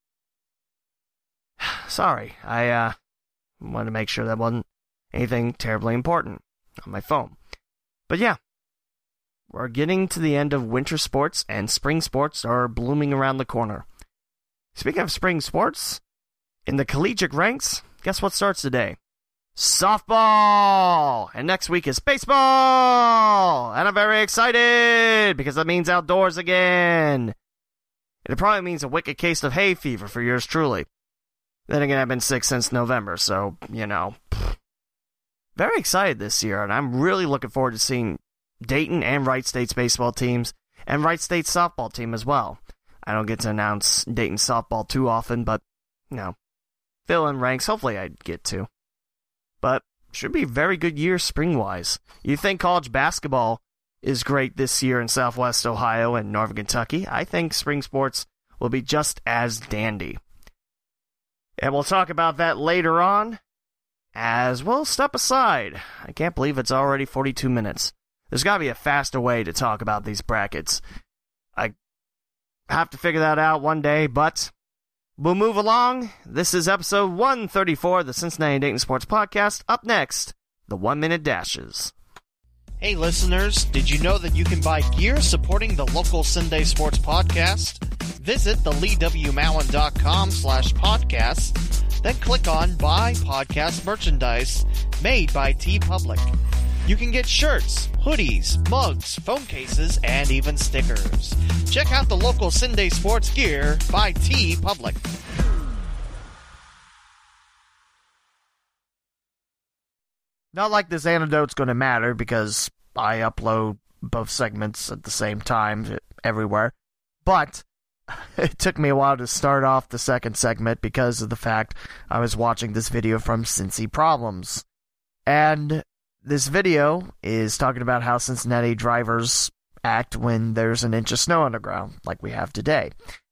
Sorry, I uh, wanted to make sure that wasn't anything terribly important on my phone. But yeah, we're getting to the end of winter sports, and spring sports are blooming around the corner. Speaking of spring sports, in the collegiate ranks, guess what starts today? Softball! And next week is baseball! And I'm very excited, because that means outdoors again. And it probably means a wicked case of hay fever for yours truly. Then again, I've been sick since November, so, you know. Very excited this year, and I'm really looking forward to seeing Dayton and Wright State's baseball teams, and Wright State's softball team as well. I don't get to announce Dayton softball too often, but, you know, fill in ranks, hopefully I get to. But, should be a very good year spring-wise. You think college basketball is great this year in Southwest Ohio and Northern Kentucky? I think spring sports will be just as dandy. And we'll talk about that later on, as we'll step aside. I can't believe it's already forty-two minutes. There's got to be a faster way to talk about these brackets. I have to figure that out one day, but we'll move along. This is episode one thirty-four of the Cincinnati Dayton Sports Podcast. Up next, the One Minute Dashes. Hey listeners, did you know that you can buy gear supporting the local Sunday Sports Podcast? Visit the lee w mowen dot com slash podcast, then click on Buy Podcast Merchandise, made by TeePublic. You can get shirts, hoodies, mugs, phone cases, and even stickers. Check out the local Sunday Sports gear by TeePublic. Not like this anecdote's going to matter, because I upload both segments at the same time everywhere. But it took me a while to start off the second segment because of the fact I was watching this video from Cincy Problems. And this video is talking about how Cincinnati drivers act when there's an inch of snow on the ground, like we have today.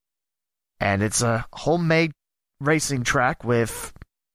And it's a homemade racing track with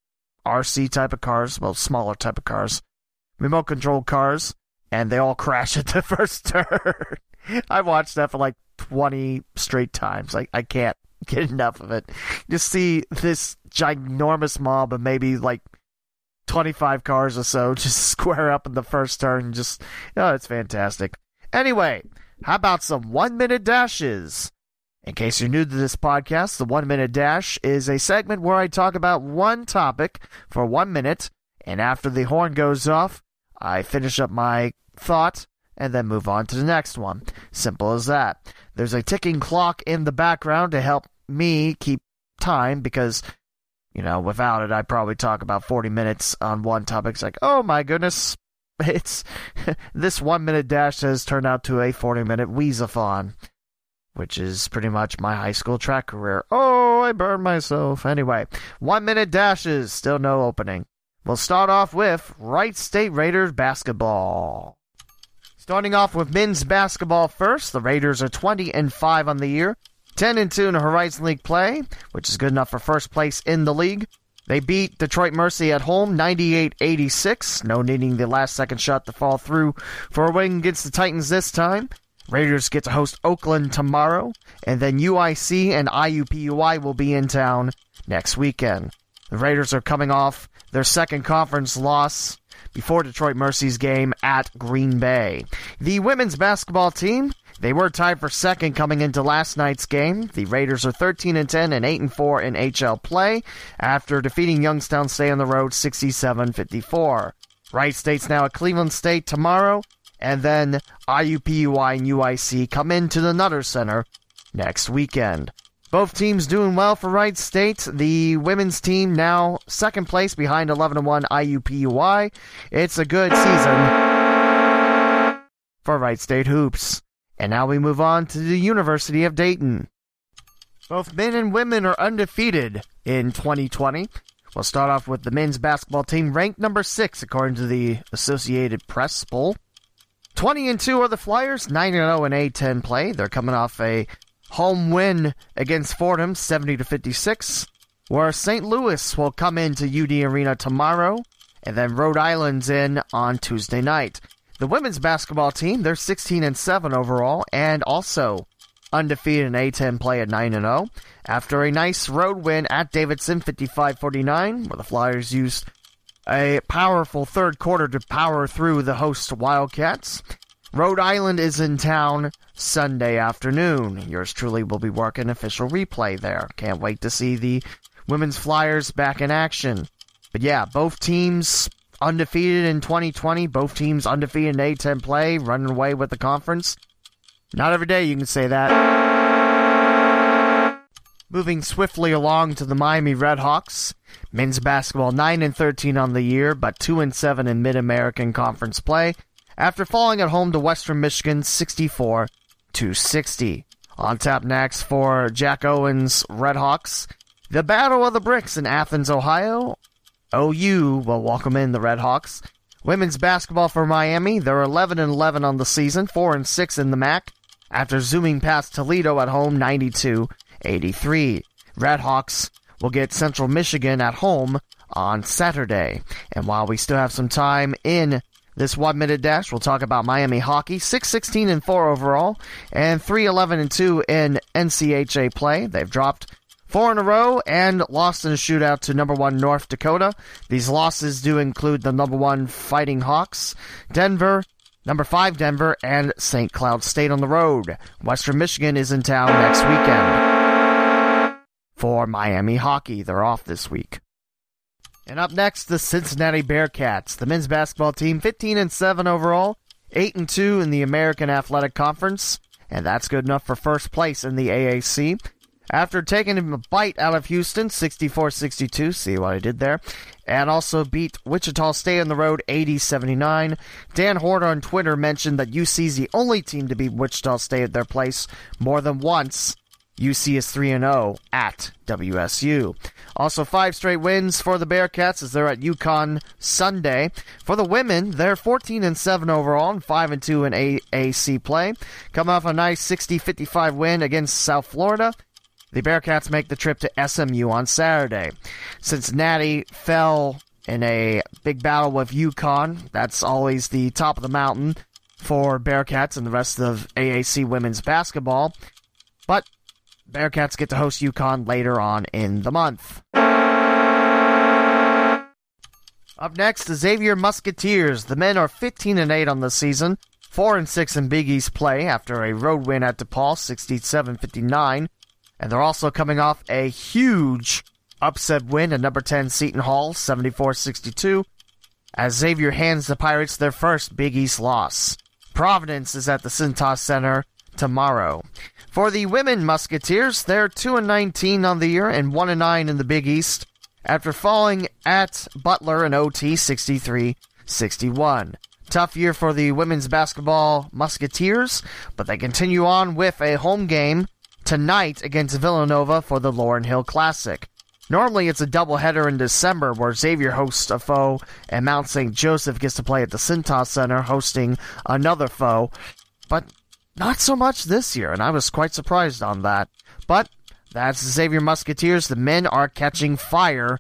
R C type of cars, well, smaller type of cars, remote controlled cars, and they all crash at the first turn. I watched that for like twenty straight times. Like, I can't get enough of it. Just see this ginormous mob of maybe like twenty-five cars or so just square up in the first turn and just, oh, it's fantastic. Anyway, how about some one-minute dashes? In case you're new to this podcast, the One Minute Dash is a segment where I talk about one topic for one minute, and after the horn goes off, I finish up my thought and then move on to the next one. Simple as that. There's a ticking clock in the background to help me keep time because, you know, without it, I'd probably talk about forty minutes on one topic. It's like, oh my goodness, it's this one minute dash has turned out to a forty minute Weezathon, which is pretty much my high school track career. Oh, I burned myself. Anyway, one minute dashes, still no opening. We'll start off with Wright State Raiders basketball. Starting off with men's basketball first, the Raiders are twenty and five on the year, ten and two in Horizon League play, which is good enough for first place in the league. They beat Detroit Mercy at home ninety-eight eighty-six, no needing the last second shot to fall through for a win against the Titans this time. Raiders get to host Oakland tomorrow, and then U I C and I U P U I will be in town next weekend. The Raiders are coming off their second conference loss before Detroit Mercy's game at Green Bay. The women's basketball team, they were tied for second coming into last night's game. The Raiders are thirteen and ten and eight and four in H L play after defeating Youngstown State on the road sixty-seven fifty-four. Wright State's now at Cleveland State tomorrow, and then I U P U I and U I C come into the Nutter Center next weekend. Both teams doing well for Wright State. The women's team now second place behind eleven and one I U P U I. It's a good season for Wright State hoops. And now we move on to the University of Dayton. Both men and women are undefeated in twenty twenty. We'll start off with the men's basketball team, ranked number six according to the Associated Press poll. twenty and two are the Flyers, nine and oh in A ten play. They're coming off a home win against Fordham, seventy to fifty-six, where Saint Louis will come into U D Arena tomorrow, and then Rhode Island's in on Tuesday night. The women's basketball team, they're sixteen and seven overall, and also undefeated in A ten play at nine and oh, after a nice road win at Davidson, fifty-five forty-nine, where the Flyers used a powerful third quarter to power through the host Wildcats. Rhode Island is in town Sunday afternoon. Yours truly will be working official replay there. Can't wait to see the women's Flyers back in action. But yeah, both teams undefeated in twenty twenty. Both teams undefeated in A ten play, running away with the conference. Not every day you can say that. Moving swiftly along to the Miami Redhawks. Men's basketball nine and thirteen on the year, but two and seven in Mid-American Conference play, after falling at home to Western Michigan sixty-four to sixty. On tap next for Jack Owens' Redhawks, the Battle of the Bricks in Athens, Ohio. O U will welcome in the Redhawks. Women's basketball for Miami, they're eleven and eleven on the season, four and six in the M A C, after zooming past Toledo at home ninety-two eighty-three. Redhawks will get Central Michigan at home on Saturday. And while we still have some time in this one-minute dash, we'll talk about Miami hockey, six sixteen and four overall, and three eleven and two in N C H A play. They've dropped four in a row and lost in a shootout to number one North Dakota. These losses do include the number one Fighting Hawks, Denver, number five Denver, and Saint Cloud State on the road. Western Michigan is in town next weekend for Miami hockey. They're off this week. And up next, the Cincinnati Bearcats. The men's basketball team, fifteen and seven overall, eight and two in the American Athletic Conference, and that's good enough for first place in the A A C. After taking a bite out of Houston, sixty-four sixty-two, see what I did there, and also beat Wichita State on the road, eighty seventy-nine. Dan Hort on Twitter mentioned that U C is the only team to beat Wichita State at their place more than once. U C is three and oh at W S U. Also, five straight wins for the Bearcats as they're at UConn Sunday. For the women, they're fourteen and seven overall and five and two in A A C play. Come off a nice sixty fifty-five win against South Florida. The Bearcats make the trip to S M U on Saturday. Cincinnati fell in a big battle with UConn. That's always the top of the mountain for Bearcats and the rest of A A C women's basketball. But Bearcats get to host UConn later on in the month. Up next, the Xavier Musketeers. The men are fifteen and eight on the season, four and six in Big East play after a road win at DePaul, sixty-seven fifty-nine. And they're also coming off a huge upset win at number ten Seton Hall, seventy-four sixty-two, as Xavier hands the Pirates their first Big East loss. Providence is at the Cintas Center tomorrow. For the women Musketeers, they're two and nineteen on the year and one and nine in the Big East after falling at Butler in O T, sixty-three sixty-one. Tough year for the women's basketball Musketeers, but they continue on with a home game tonight against Villanova for the Laurel Hill Classic. Normally it's a doubleheader in December where Xavier hosts a foe and Mount Saint Joseph gets to play at the Cintas Center hosting another foe. But not so much this year, and I was quite surprised on that. But that's the Xavier Musketeers. The men are catching fire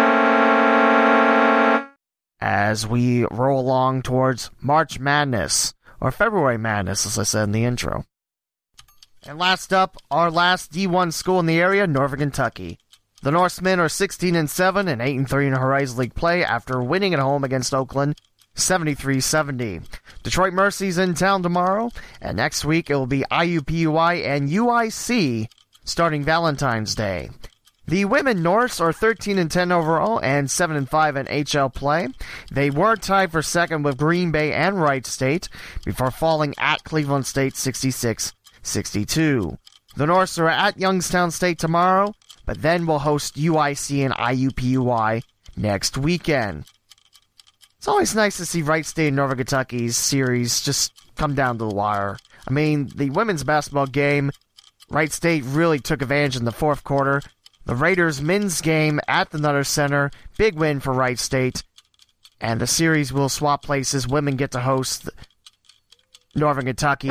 as we roll along towards March Madness, or February Madness, as I said in the intro. And last up, our last D one school in the area, Northern Kentucky. The Norsemen are sixteen and seven and eight and three in Horizon League play after winning at home against Oakland, seventy-three seventy. Detroit Mercy's in town tomorrow, and next week it will be I U P U I and U I C starting Valentine's Day. The women Norse are thirteen and ten overall and seven and five in H L play. They were tied for second with Green Bay and Wright State before falling at Cleveland State sixty-six sixty-two. The Norse are at Youngstown State tomorrow, but then will host U I C and I U P U I next weekend. It's always nice to see Wright State and Northern Kentucky's series just come down to the wire. I mean, the women's basketball game, Wright State really took advantage in the fourth quarter. The Raiders men's game at the Nutter Center, big win for Wright State. And the series will swap places. Women get to host Northern Kentucky.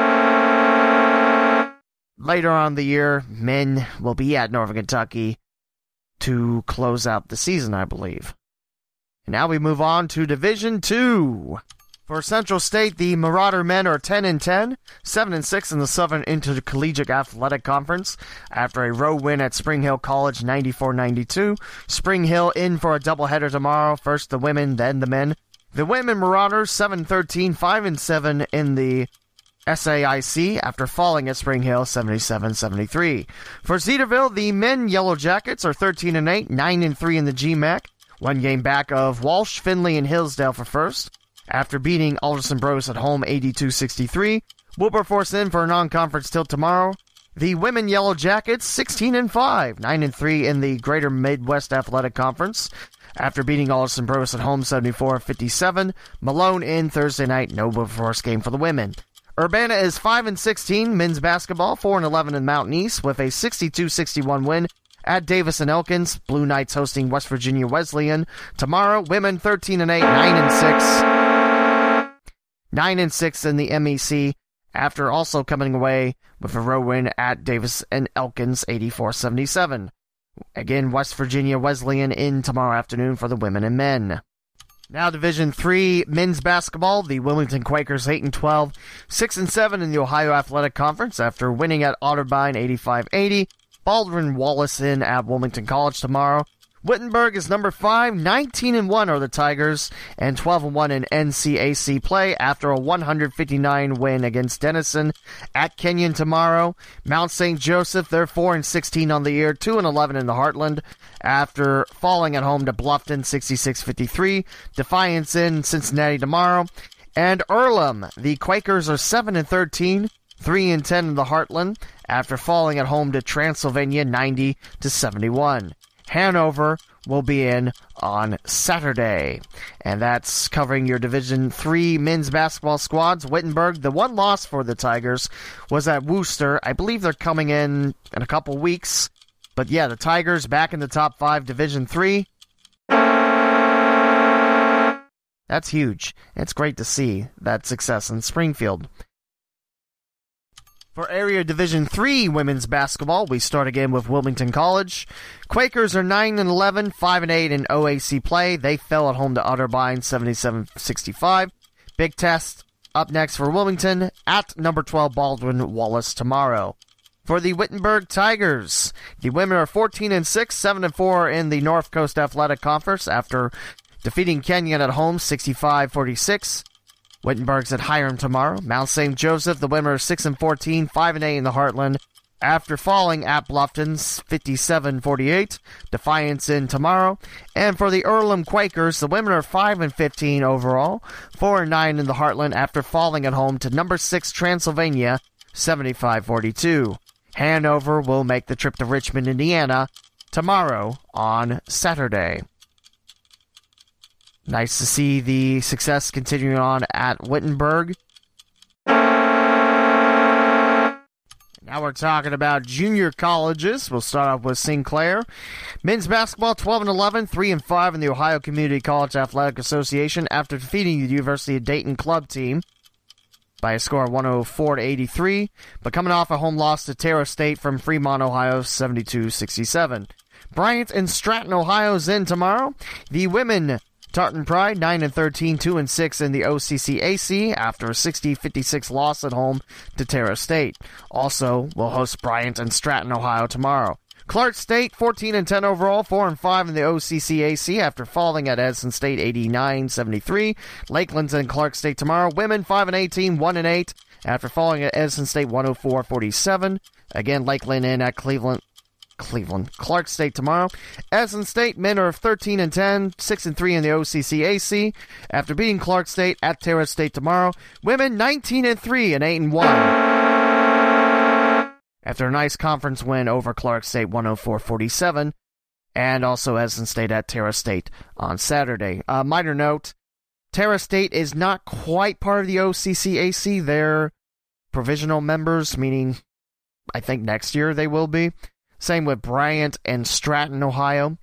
Later on in the year, men will be at Northern Kentucky to close out the season, I believe. And now we move on to Division two. For Central State, the Marauder men are ten and ten, seven and six in the Southern Intercollegiate Athletic Conference after a road win at Spring Hill College ninety-four ninety-two. Spring Hill in for a doubleheader tomorrow, first the women, then the men. The women Marauders seven and thirteen, five and seven in the S A I C after falling at Spring Hill seventy-seven seventy-three. For Cedarville, the men Yellow Jackets are thirteen and eight, nine and three in the G M A C, one game back of Walsh, Findlay, and Hillsdale for first. After beating Alderson Bros at home eighty-two sixty-three, Wilberforce in for a non-conference tilt tomorrow. The women Yellow Jackets sixteen and five, nine and three in the Greater Midwest Athletic Conference. After beating Alderson Bros at home seventy-four fifty-seven, Malone in Thursday night, no Wilberforce game for the women. Urbana is five and sixteen, men's basketball, four and eleven in Mountain East with a sixty-two sixty-one win at Davis and Elkins. Blue Knights hosting West Virginia Wesleyan tomorrow. Women thirteen and eight, nine and six. nine and six in the M E C after also coming away with a road win at Davis and Elkins eighty-four seventy-seven. Again, West Virginia Wesleyan in tomorrow afternoon for the women and men. Now Division three men's basketball, the Wilmington Quakers eight and twelve, six and seven in the Ohio Athletic Conference after winning at Otterbein eighty-five eighty. Baldwin Wallace in at Wilmington College tomorrow. Wittenberg is number five, nineteen and one are the Tigers, and twelve and one in N C A C play after a one fifty-nine win against Denison at Kenyon tomorrow. Mount Saint Joseph, they're four and sixteen on the year, two and eleven in the Heartland after falling at home to Bluffton sixty-six fifty-three. Defiance in Cincinnati tomorrow. And Earlham, the Quakers are seven and thirteen, three and ten in the Heartland after falling at home to Transylvania ninety to seventy-one. Hanover will be in on Saturday. And that's covering your Division three men's basketball squads. Wittenberg, the one loss for the Tigers was at Worcester. I believe they're coming in in a couple weeks. But yeah, the Tigers back in the top five Division three. That's huge. It's great to see that success in Springfield. For Area Division three women's basketball, we start again with Wilmington College. Quakers are nine and eleven, five and eight in O A C play. They fell at home to Otterbein seventy-seven sixty-five. Big test up next for Wilmington at number twelve Baldwin Wallace tomorrow. For the Wittenberg Tigers, the women are fourteen and six, seven and four in the North Coast Athletic Conference after defeating Kenyon at home sixty-five forty-six. Wittenberg's at Hiram tomorrow. Mount Saint Joseph, the women are six and fourteen, five and eight in the Heartland after falling at Bluffton's fifty-seven forty-eight. Defiance in tomorrow. And for the Earlham Quakers, the women are five and fifteen overall, four and nine in the Heartland after falling at home to number six Transylvania seventy-five forty-two. Hanover will make the trip to Richmond, Indiana tomorrow on Saturday. Nice to see the success continuing on at Wittenberg. Now we're talking about junior colleges. We'll start off with Sinclair. Men's basketball, twelve and eleven, three and five in the Ohio Community College Athletic Association after defeating the University of Dayton club team by a score of one oh four to eighty-three, but coming off a home loss to Terra State from Fremont, Ohio, seventy-two sixty-seven. Bryant and Stratton, Ohio's in tomorrow. The women Tartan Pride, nine and thirteen, two and six in the O C C A C after a sixty fifty-six loss at home to Terra State. Also, will host Bryant and Stratton, Ohio tomorrow. Clark State, fourteen and ten overall, four and five in the O C C A C after falling at Edson State eighty-nine seventy-three. Lakeland's in Clark State tomorrow. Women, five and eighteen, one and eight after falling at Edson State one oh four forty-seven. Again, Lakeland in at Cleveland. Cleveland. Clark State tomorrow. Edson State men are thirteen and ten, six and three in the O C C A C after beating Clark State at Terra State tomorrow. Women nineteen and three and eight and one. after a nice conference win over Clark State one oh four forty-seven, and also Edson State at Terra State on Saturday. Uh, minor note, Terra State is not quite part of the O C C A C. They're provisional members, meaning I think next year they will be. Same with Bryant and Stratton, Ohio.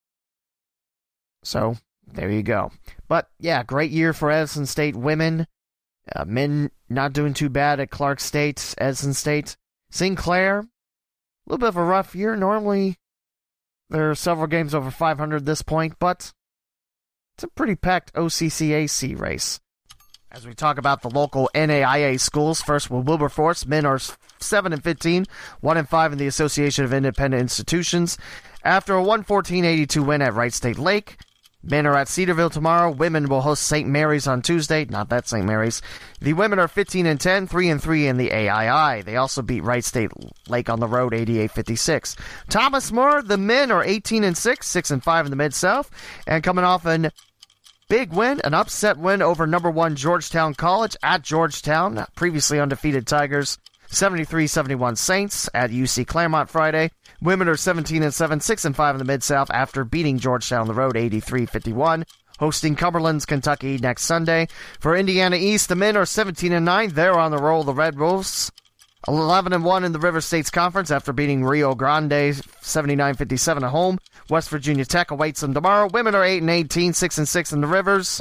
So, there you go. But, yeah, great year for Edson State women. Uh, men not doing too bad at Clark State, Edson State. Sinclair, a little bit of a rough year. Normally, there are several games over five hundred at this point, but it's a pretty packed O C C A C race. As we talk about the local N A I A schools, first with Wilberforce, men are seven and fifteen, one and five in the Association of Independent Institutions. After a one fourteen eighty-two win at Wright State Lake, men are at Cedarville tomorrow. Women will host Saint Mary's on Tuesday. Not that Saint Mary's. The women are fifteen and ten, three and three in the A I I. They also beat Wright State Lake on the road eighty-eight fifty-six. Thomas More, the men are eighteen and six, six and five in the Mid-South, and coming off an big win, an upset win over number one Georgetown College at Georgetown. Previously undefeated Tigers, seventy-three seventy-one Saints at U C Claremont Friday. Women are seventeen and seven, six and five in the Mid-South after beating Georgetown on the road eighty-three fifty-one. Hosting Cumberland's Kentucky next Sunday. For Indiana East, the men are seventeen and nine. They're on the roll, the Red Wolves. eleven and one in the River States Conference after beating Rio Grande seventy-nine fifty-seven at home. West Virginia Tech awaits them tomorrow. Women are eight and eighteen, six and six in the Rivers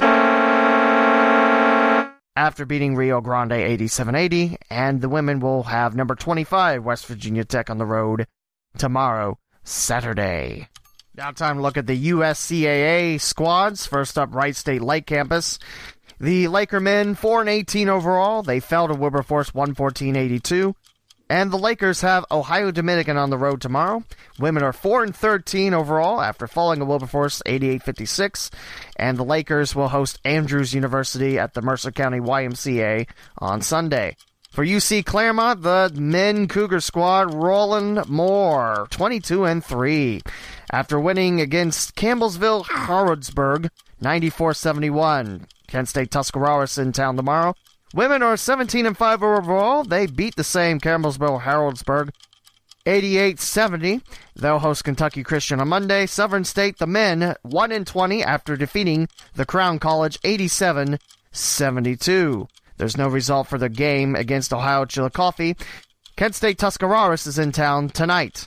after beating Rio Grande eighty-seven eighty. And the women will have number twenty-five West Virginia Tech on the road tomorrow, Saturday. Now time to look at the U S C A A squads. First up, Wright State Lake Campus. The Laker men, four and eighteen overall. They fell to Wilberforce one fourteen eighty-two. And the Lakers have Ohio Dominican on the road tomorrow. Women are four and thirteen overall after falling to Wilberforce eighty-eight fifty-six. And the Lakers will host Andrews University at the Mercer County Y M C A on Sunday. For U C Claremont, the men Cougar squad, Roland Moore, twenty-two and three. After winning against Campbellsville Harrodsburg, ninety-four seventy-one. Kent State Tuscarawas in town tomorrow. Women are seventeen and five overall. They beat the same Campbellsville Harrodsburg eighty-eight seventy. They'll host Kentucky Christian on Monday. Southern State, the men, one and twenty after defeating the Crown College eighty-seven seventy-two. There's no result for the game against Ohio Chillicothe. Kent State Tuscarawas is in town tonight.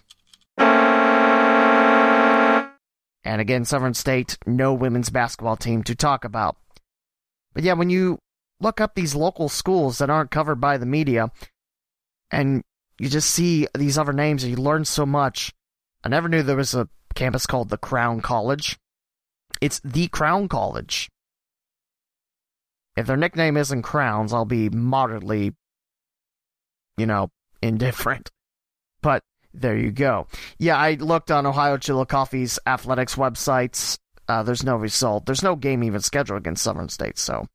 And again, Southern State, no women's basketball team to talk about. But yeah, when you look up these local schools that aren't covered by the media, and you just see these other names and you learn so much. I never knew there was a campus called the Crown College. It's the Crown College. If their nickname isn't Crowns, I'll be moderately, you know, indifferent. But there you go. Yeah, I looked on Ohio Chillicothe's athletics websites. Uh, there's no result. There's no game even scheduled against Southern State, so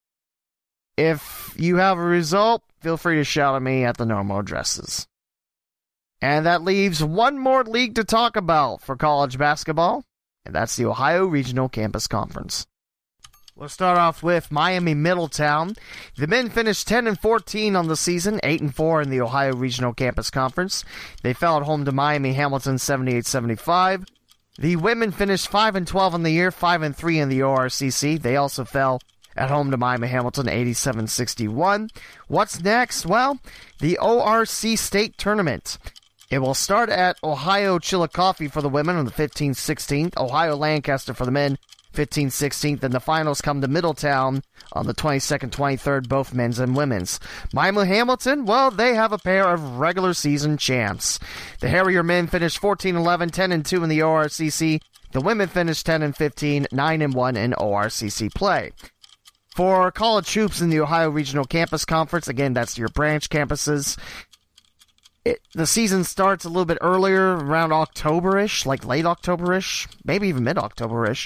if you have a result, feel free to shout at me at the normal addresses. And that leaves one more league to talk about for college basketball, and that's the Ohio Regional Campus Conference. We'll start off with Miami Middletown. The men finished ten and fourteen on the season, eight and four in the Ohio Regional Campus Conference. They fell at home to Miami Hamilton seventy-eight seventy-five. The women finished five and twelve on the year, five and three in the O R C C. They also fell at home to Miami Hamilton eighty-seven sixty-one. What's next? Well, the O R C State Tournament. It will start at Ohio Chillicothe for the women on the fifteenth sixteenth, Ohio Lancaster for the men fifteenth sixteenth, and the finals come to Middletown on the twenty-second twenty-third, both men's and women's. Miami Hamilton, well, they have a pair of regular season champs. The Harrier men finished fourteen eleven, ten and two in the O R C C. The women finished ten and fifteen, nine and one in O R C C play. For college hoops in the Ohio Regional Campus Conference, again, that's your branch campuses. It, the season starts a little bit earlier, around October-ish, like late October-ish, maybe even mid-October-ish.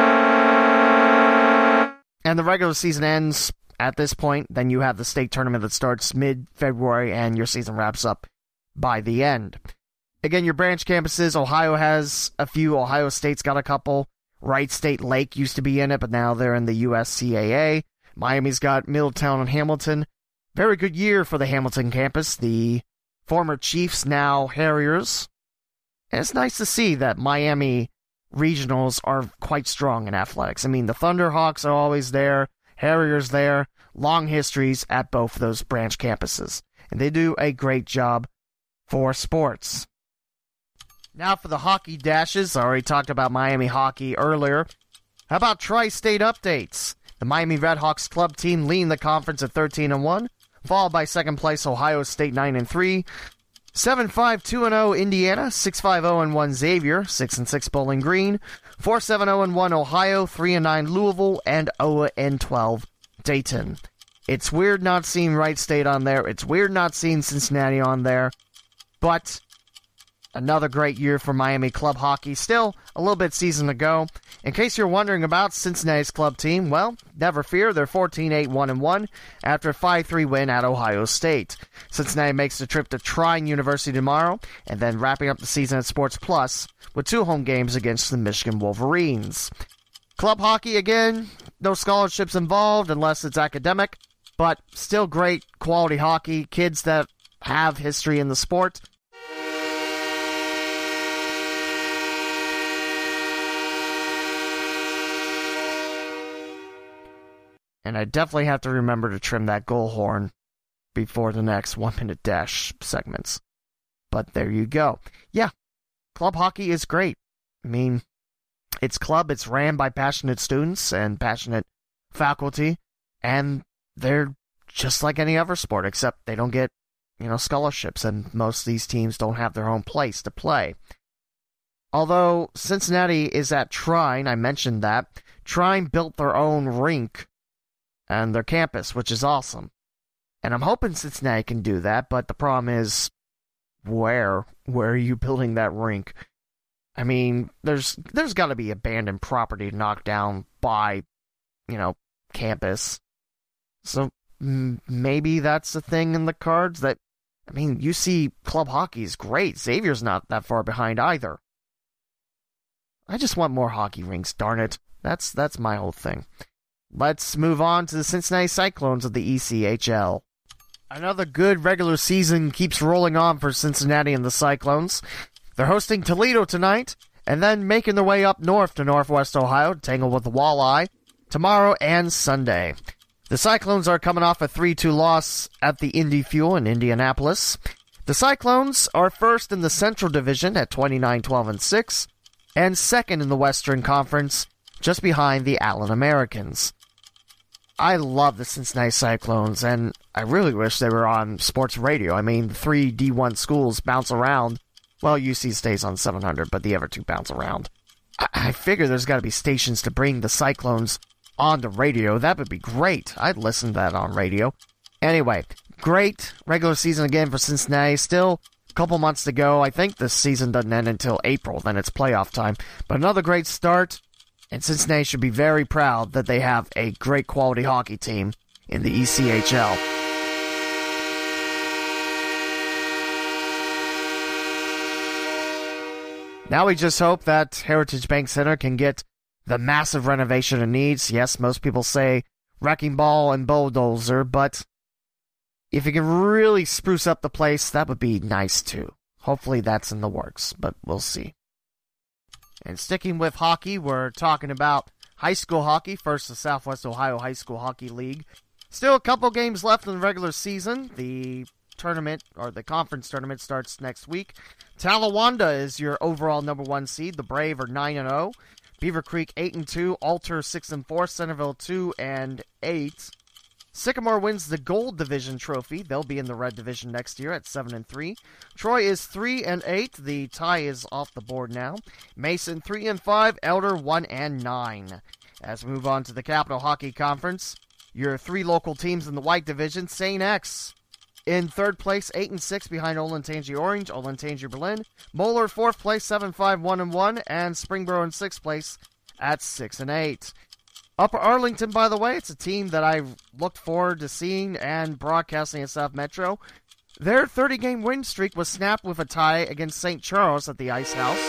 And the regular season ends at this point. Then you have the state tournament that starts mid-February, and your season wraps up by the end. Again, your branch campuses, Ohio has a few. Ohio State's got a couple. Wright State Lake used to be in it, but now they're in the U S C A A. Miami's got Middletown and Hamilton. Very good year for the Hamilton campus. The former Chiefs, now Harriers. And it's nice to see that Miami regionals are quite strong in athletics. I mean, the Thunderhawks are always there, Harriers there, long histories at both of those branch campuses. And they do a great job for sports. Now for the hockey dashes. I already talked about Miami hockey earlier. How about Tri-State updates? The Miami Redhawks club team leading the conference at thirteen and one, followed by second place Ohio State nine and three, seven five two and oh Indiana, six five oh and one Xavier, six and six Bowling Green, four seven oh and one Ohio, three and nine Louisville, and oh and twelve Dayton. It's weird not seeing Wright State on there. It's weird not seeing Cincinnati on there. But another great year for Miami club hockey. Still a little bit season to go. In case you're wondering about Cincinnati's club team, well, never fear. They're fourteen eight one and one after a five three win at Ohio State. Cincinnati makes the trip to Trine University tomorrow, and then wrapping up the season at Sports Plus with two home games against the Michigan Wolverines. Club hockey, again, no scholarships involved unless it's academic, but still great quality hockey. Kids that have history in the sport. And I definitely have to remember to trim that goal horn before the next one-minute dash segments. But there you go. Yeah, club hockey is great. I mean, it's club, it's ran by passionate students and passionate faculty, and they're just like any other sport, except they don't get, you know, scholarships, and most of these teams don't have their own place to play. Although Cincinnati is at Trine, I mentioned that, Trine built their own rink and their campus, which is awesome. And I'm hoping Cincinnati can do that, but the problem is, where? Where are you building that rink? I mean, there's there's got to be abandoned property knocked down by, you know, campus. So m- maybe that's the thing in the cards. That, I mean, you see club hockey is great. Xavier's not that far behind either. I just want more hockey rinks, darn it. That's that's my whole thing. Let's move on to the Cincinnati Cyclones of the E C H L. Another good regular season keeps rolling on for Cincinnati and the Cyclones. They're hosting Toledo tonight, and then making their way up north to Northwest Ohio to tangle with the Walleye tomorrow and Sunday. The Cyclones are coming off a three two loss at the Indy Fuel in Indianapolis. The Cyclones are first in the Central Division at twenty-nine twelve and six, and second in the Western Conference, just behind the Allen Americans. I love the Cincinnati Cyclones, and I really wish they were on sports radio. I mean, the three D one schools bounce around. Well, U C stays on seven hundred, but the other two bounce around. I, I figure there's got to be stations to bring the Cyclones on the radio. That would be great. I'd listen to that on radio. Anyway, great regular season again for Cincinnati. Still a couple months to go. I think this season doesn't end until April. Then it's playoff time. But another great start. And Cincinnati should be very proud that they have a great quality hockey team in the E C H L. Now we just hope that Heritage Bank Center can get the massive renovation it needs. Yes, most people say wrecking ball and bulldozer, but if you can really spruce up the place, that would be nice too. Hopefully that's in the works, but we'll see. And sticking with hockey, we're talking about high school hockey. First, the Southwest Ohio High School Hockey League. Still a couple games left in the regular season. The tournament, or the conference tournament, starts next week. Talawanda is your overall number one seed. The Brave are nine and oh. Beaver Creek eight and two. Alter six and four. Centerville two and eight. Sycamore wins the Gold Division trophy. They'll be in the Red Division next year at seven and three. Troy is three and eight. The tie is off the board now. Mason three and five. Elder one and nine. As we move on to the Capital Hockey Conference, your three local teams in the White Division. Saint X in third place, eight and six behind Olentangy Orange, Olentangy Berlin. Moeller fourth place, seven five one and one, and Springboro in sixth place at six and eight. Upper Arlington, by the way, it's a team that I've looked forward to seeing and broadcasting at South Metro. Their thirty-game win streak was snapped with a tie against Saint Charles at the Ice House.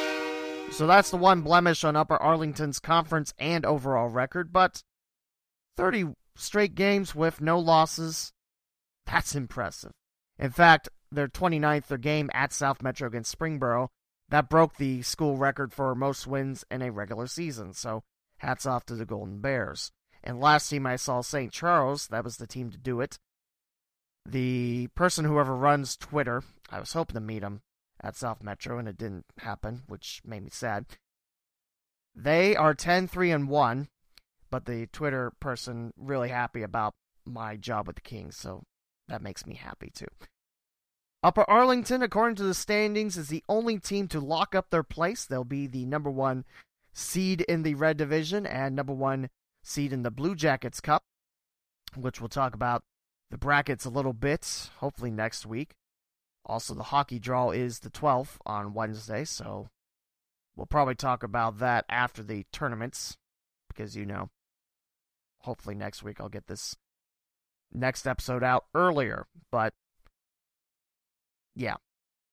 So that's the one blemish on Upper Arlington's conference and overall record, but thirty straight games with no losses. That's impressive. In fact, their twenty-ninth their game at South Metro against Springboro, that broke the school record for most wins in a regular season, so hats off to the Golden Bears. And last team I saw, Saint Charles, that was the team to do it. The person whoever runs Twitter, I was hoping to meet him at South Metro, and it didn't happen, which made me sad. They are ten three and one, but the Twitter person really happy about my job with the Kings, so that makes me happy too. Upper Arlington, according to the standings, is the only team to lock up their place. They'll be the number one seed in the Red Division and number one seed in the Blue Jackets Cup, which we'll talk about the brackets a little bit, hopefully next week. Also, the hockey draw is the twelfth on Wednesday, so we'll probably talk about that after the tournaments, because, you know, hopefully next week I'll get this next episode out earlier, but yeah.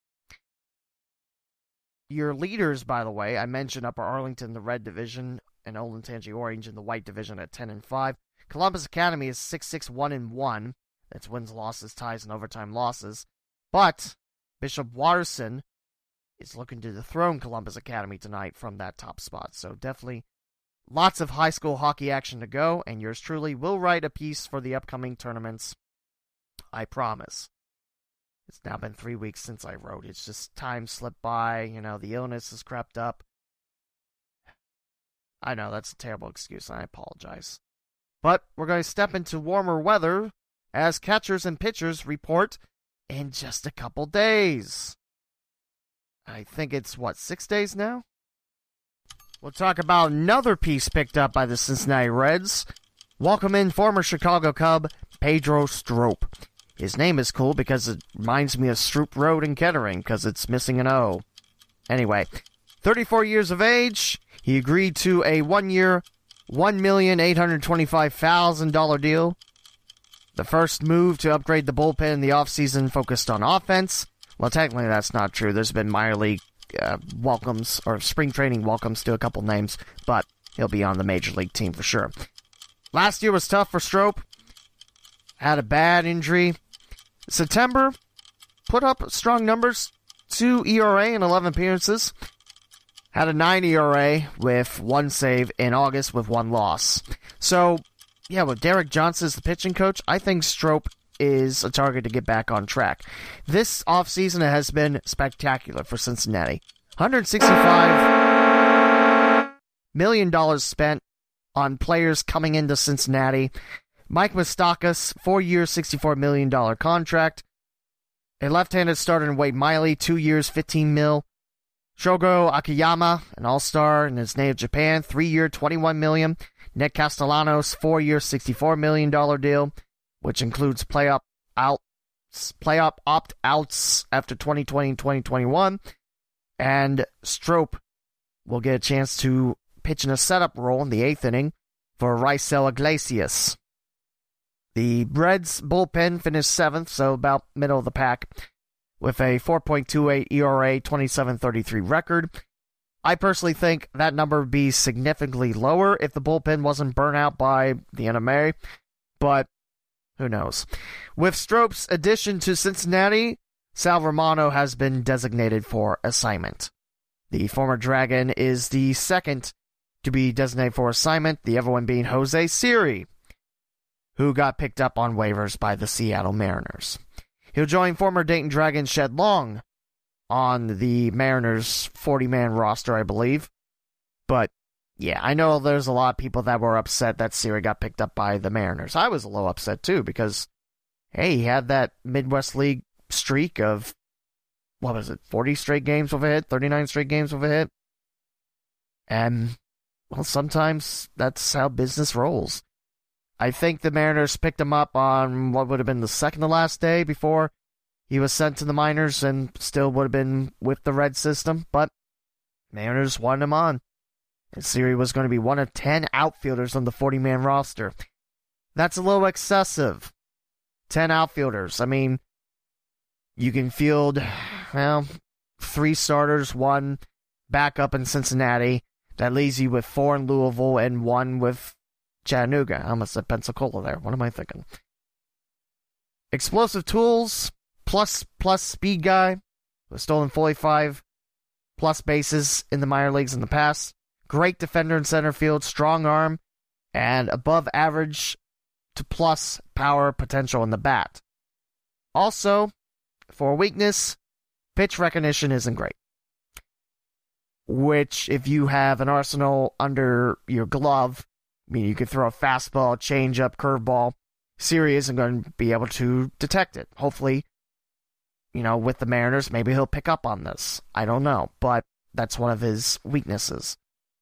Your leaders, by the way, I mentioned Upper Arlington, the Red Division, and Olentangy Orange in the White Division at ten and five. Columbus Academy is six six one and one. That's wins, losses, ties, and overtime losses. But Bishop Watterson is looking to dethrone Columbus Academy tonight from that top spot. So definitely lots of high school hockey action to go, and yours truly will write a piece for the upcoming tournaments. I promise. It's now been three weeks since I wrote. It's just time slipped by. You know, the illness has crept up. I know, that's a terrible excuse, and I apologize. But we're going to step into warmer weather as catchers and pitchers report in just a couple days. I think it's, what, six days now? We'll talk about another piece picked up by the Cincinnati Reds. Welcome in former Chicago Cub, Pedro Strop. His name is cool because it reminds me of Stroop Road in Kettering, because it's missing an O. Anyway, thirty-four years of age, he agreed to a one-year, one million eight hundred twenty-five thousand dollars deal. The first move to upgrade the bullpen in the offseason focused on offense. Well, technically that's not true. There's been minor league uh, welcomes, or spring training welcomes to a couple names, but he'll be on the major league team for sure. Last year was tough for Strop. Had a bad injury. September, put up strong numbers. two E R A in eleven appearances. Had a nine E R A with one save in August with one loss. So, yeah, with Derek Johnson as the pitching coach, I think Strop is a target to get back on track. This offseason has been spectacular for Cincinnati. one hundred sixty-five million dollars spent on players coming into Cincinnati. Mike Moustakas, four-year, sixty-four million dollars contract. A left-handed starter in Wade Miley, two years, fifteen mil. Shogo Akiyama, an all-star in his native Japan, three-year, twenty-one million dollars. Nick Castellanos, four-year, sixty-four million dollars deal, which includes playoff outs, playoff opt-outs after twenty twenty and twenty twenty-one. And Strop will get a chance to pitch in a setup role in the eighth inning for Raisel Iglesias. The Reds bullpen finished seventh, so about middle of the pack, with a four point two eight E R A, twenty-seven thirty-three record. I personally think that number would be significantly lower if the bullpen wasn't burnt out by the N M A, but who knows. With Strop's addition to Cincinnati, Sal Romano has been designated for assignment. The former Dragon is the second to be designated for assignment, the other one being Jose Siri, who got picked up on waivers by the Seattle Mariners. He'll join former Dayton Dragon Shed Long on the Mariners' forty-man roster, I believe. But, yeah, I know there's a lot of people that were upset that Siri got picked up by the Mariners. I was a little upset, too, because, hey, he had that Midwest League streak of, what was it, forty straight games with a hit, thirty-nine straight games with a hit. And, well, sometimes that's how business rolls. I think the Mariners picked him up on what would have been the second to last day before he was sent to the minors and still would have been with the Red system, but Mariners wanted him on. And Siri was going to be one of ten outfielders on the forty-man roster. That's a little excessive. ten outfielders. I mean, you can field, well, three starters, one backup in Cincinnati. That leaves you with four in Louisville and one with Chattanooga. I almost said Pensacola there. What am I thinking? Explosive tools, plus, plus speed guy, who has stolen forty-five plus bases in the minor leagues in the past. Great defender in center field, strong arm, and above average to plus power potential in the bat. Also, for weakness, pitch recognition isn't great. Which, if you have an arsenal under your glove, I mean, you could throw a fastball, changeup, curveball, Siri isn't going to be able to detect it. Hopefully, you know, with the Mariners, maybe he'll pick up on this. I don't know, but that's one of his weaknesses.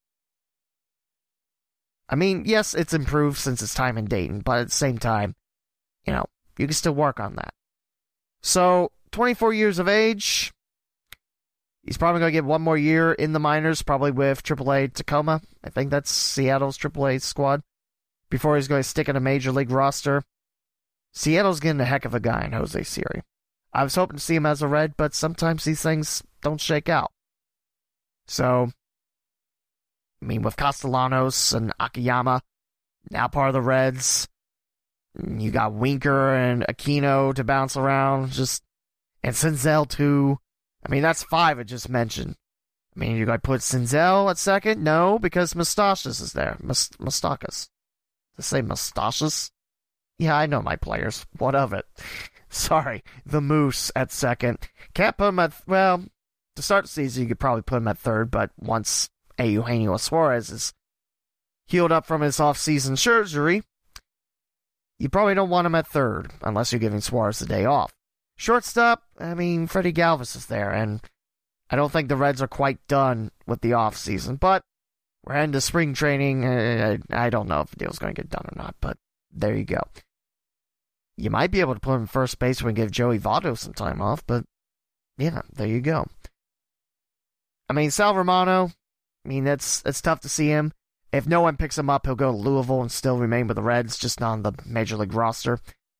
I mean, yes, it's improved since his time in Dayton, but at the same time, you know, you can still work on that. So, twenty-four years of age. He's probably going to get one more year in the minors, probably with triple A Tacoma. I think that's Seattle's triple A squad. Before he's going to stick in a major league roster. Seattle's getting a heck of a guy in Jose Siri. I was hoping to see him as a Red, but sometimes these things don't shake out. So, I mean, with Castellanos and Akiyama, now part of the Reds, you got Winker and Aquino to bounce around, just, and Senzel too. I mean, that's five I just mentioned. I mean, you got to put Senzel at second? No, because Moustakas is there. Must- Moustakas. To say Moustakas? Yeah, I know my players. What of it? Sorry, the Moose at second. Can't put him at, well, to start the season, you could probably put him at third, but once Eugenio Suarez is healed up from his off-season surgery, you probably don't want him at third, unless you're giving Suarez the day off. Shortstop, I mean, Freddie Galvis is there, and I don't think the Reds are quite done with the offseason, but we're heading to spring training. I, I don't know if the deal's going to get done or not, but there you go. You might be able to put him in first base and give Joey Votto some time off, but yeah, there you go. I mean, Sal Romano, I mean, that's, that's tough to see him. If no one picks him up, he'll go to Louisville and still remain with the Reds, just not on the Major League roster.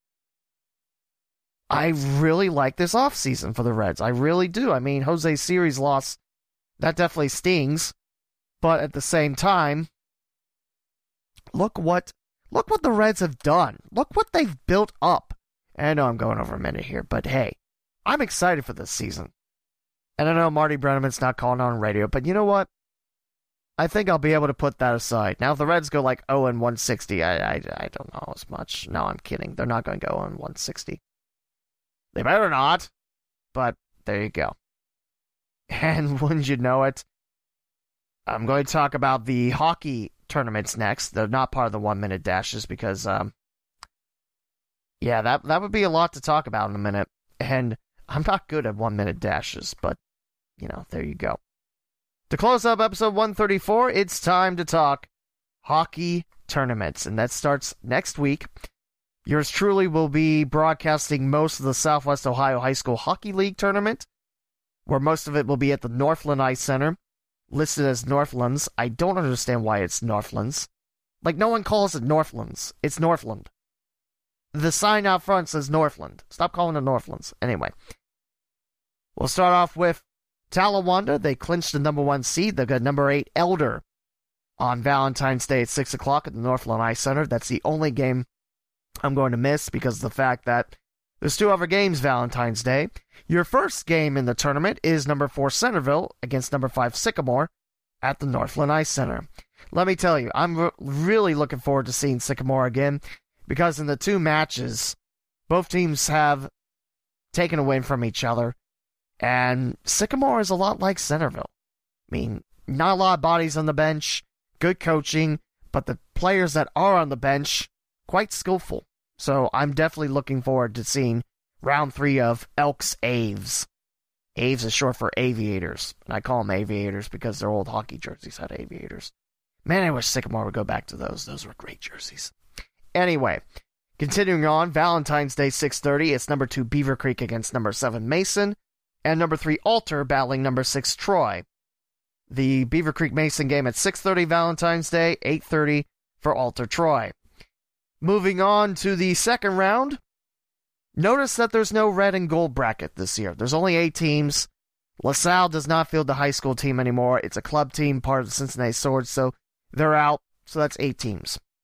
I really like this offseason for the Reds. I really do. I mean, Jose Siri's loss, that definitely stings. But at the same time, look what look what the Reds have done. Look what they've built up. And I know I'm going over a minute here, but hey, I'm excited for this season. And I know Marty Brenneman's not calling on radio, but you know what? I think I'll be able to put that aside. Now, if the Reds go like oh and one sixty, I, I, I don't know as much. No, I'm kidding. They're not going to go oh and one sixty. They better not. But there you go. And wouldn't you know it, I'm going to talk about the hockey tournaments next. They're not part of the one-minute dashes because, um, yeah, that that would be a lot to talk about in a minute. And I'm not good at one-minute dashes, but, you know, there you go. To close up episode one thirty-four, it's time to talk hockey tournaments, and that starts next week. Yours truly will be broadcasting most of the Southwest Ohio High School Hockey League tournament, where most of it will be at the Northland Ice Center, listed as Northlands. I don't understand why it's Northlands. Like, no one calls it Northlands. It's Northland. The sign out front says Northland. Stop calling it Northlands. Anyway. We'll start off with Talawanda. They clinched the number one seed. They've got number eight Elder on Valentine's Day at six o'clock at the Northland Ice Center. That's the only game I'm going to miss because of the fact that there's two other games Valentine's Day. Your first game in the tournament is number four Centerville against number five Sycamore at the Northland Ice Center. Let me tell you, I'm re- really looking forward to seeing Sycamore again because in the two matches, both teams have taken a win from each other, and Sycamore is a lot like Centerville. I mean, not a lot of bodies on the bench, good coaching, but the players that are on the bench, quite skillful. So I'm definitely looking forward to seeing round three of Elks Aves. Aves is short for Aviators, and I call them Aviators because their old hockey jerseys had Aviators. Man, I wish Sycamore would go back to those. Those were great jerseys. Anyway, continuing on, Valentine's Day six thirty, it's number two Beaver Creek against number seven Mason, and number three Alter battling number six Troy. The Beaver Creek Mason game at six thirty Valentine's Day, eight thirty for Alter Troy. Moving on to the second round, notice that there's no red and gold bracket this year. There's only eight teams. LaSalle does not field the high school team anymore. It's a club team, part of the Cincinnati Swords, so they're out. So that's eight teams.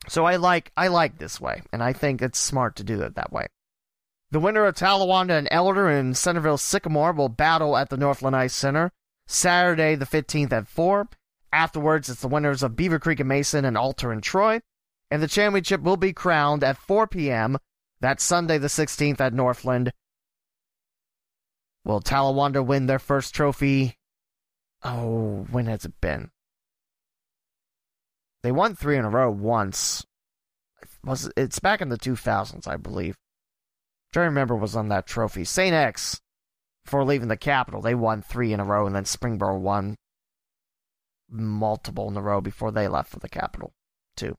So I like I like this way, and I think it's smart to do it that way. The winner of Talawanda and Elder and Centerville Sycamore will battle at the Northland Ice Center Saturday the fifteenth at four. Afterwards, it's the winners of Beaver Creek and Mason and Alter and Troy. And the championship will be crowned at four p.m. That's Sunday the sixteenth at Northland. Will Talawanda win their first trophy? Oh, when has it been? They won three in a row once. Was It's back in the two thousands, I believe. I'm trying to remember was on that trophy. Saint X, before leaving the capital, they won three in a row, and then Springboro won multiple in a row before they left for the capital, too.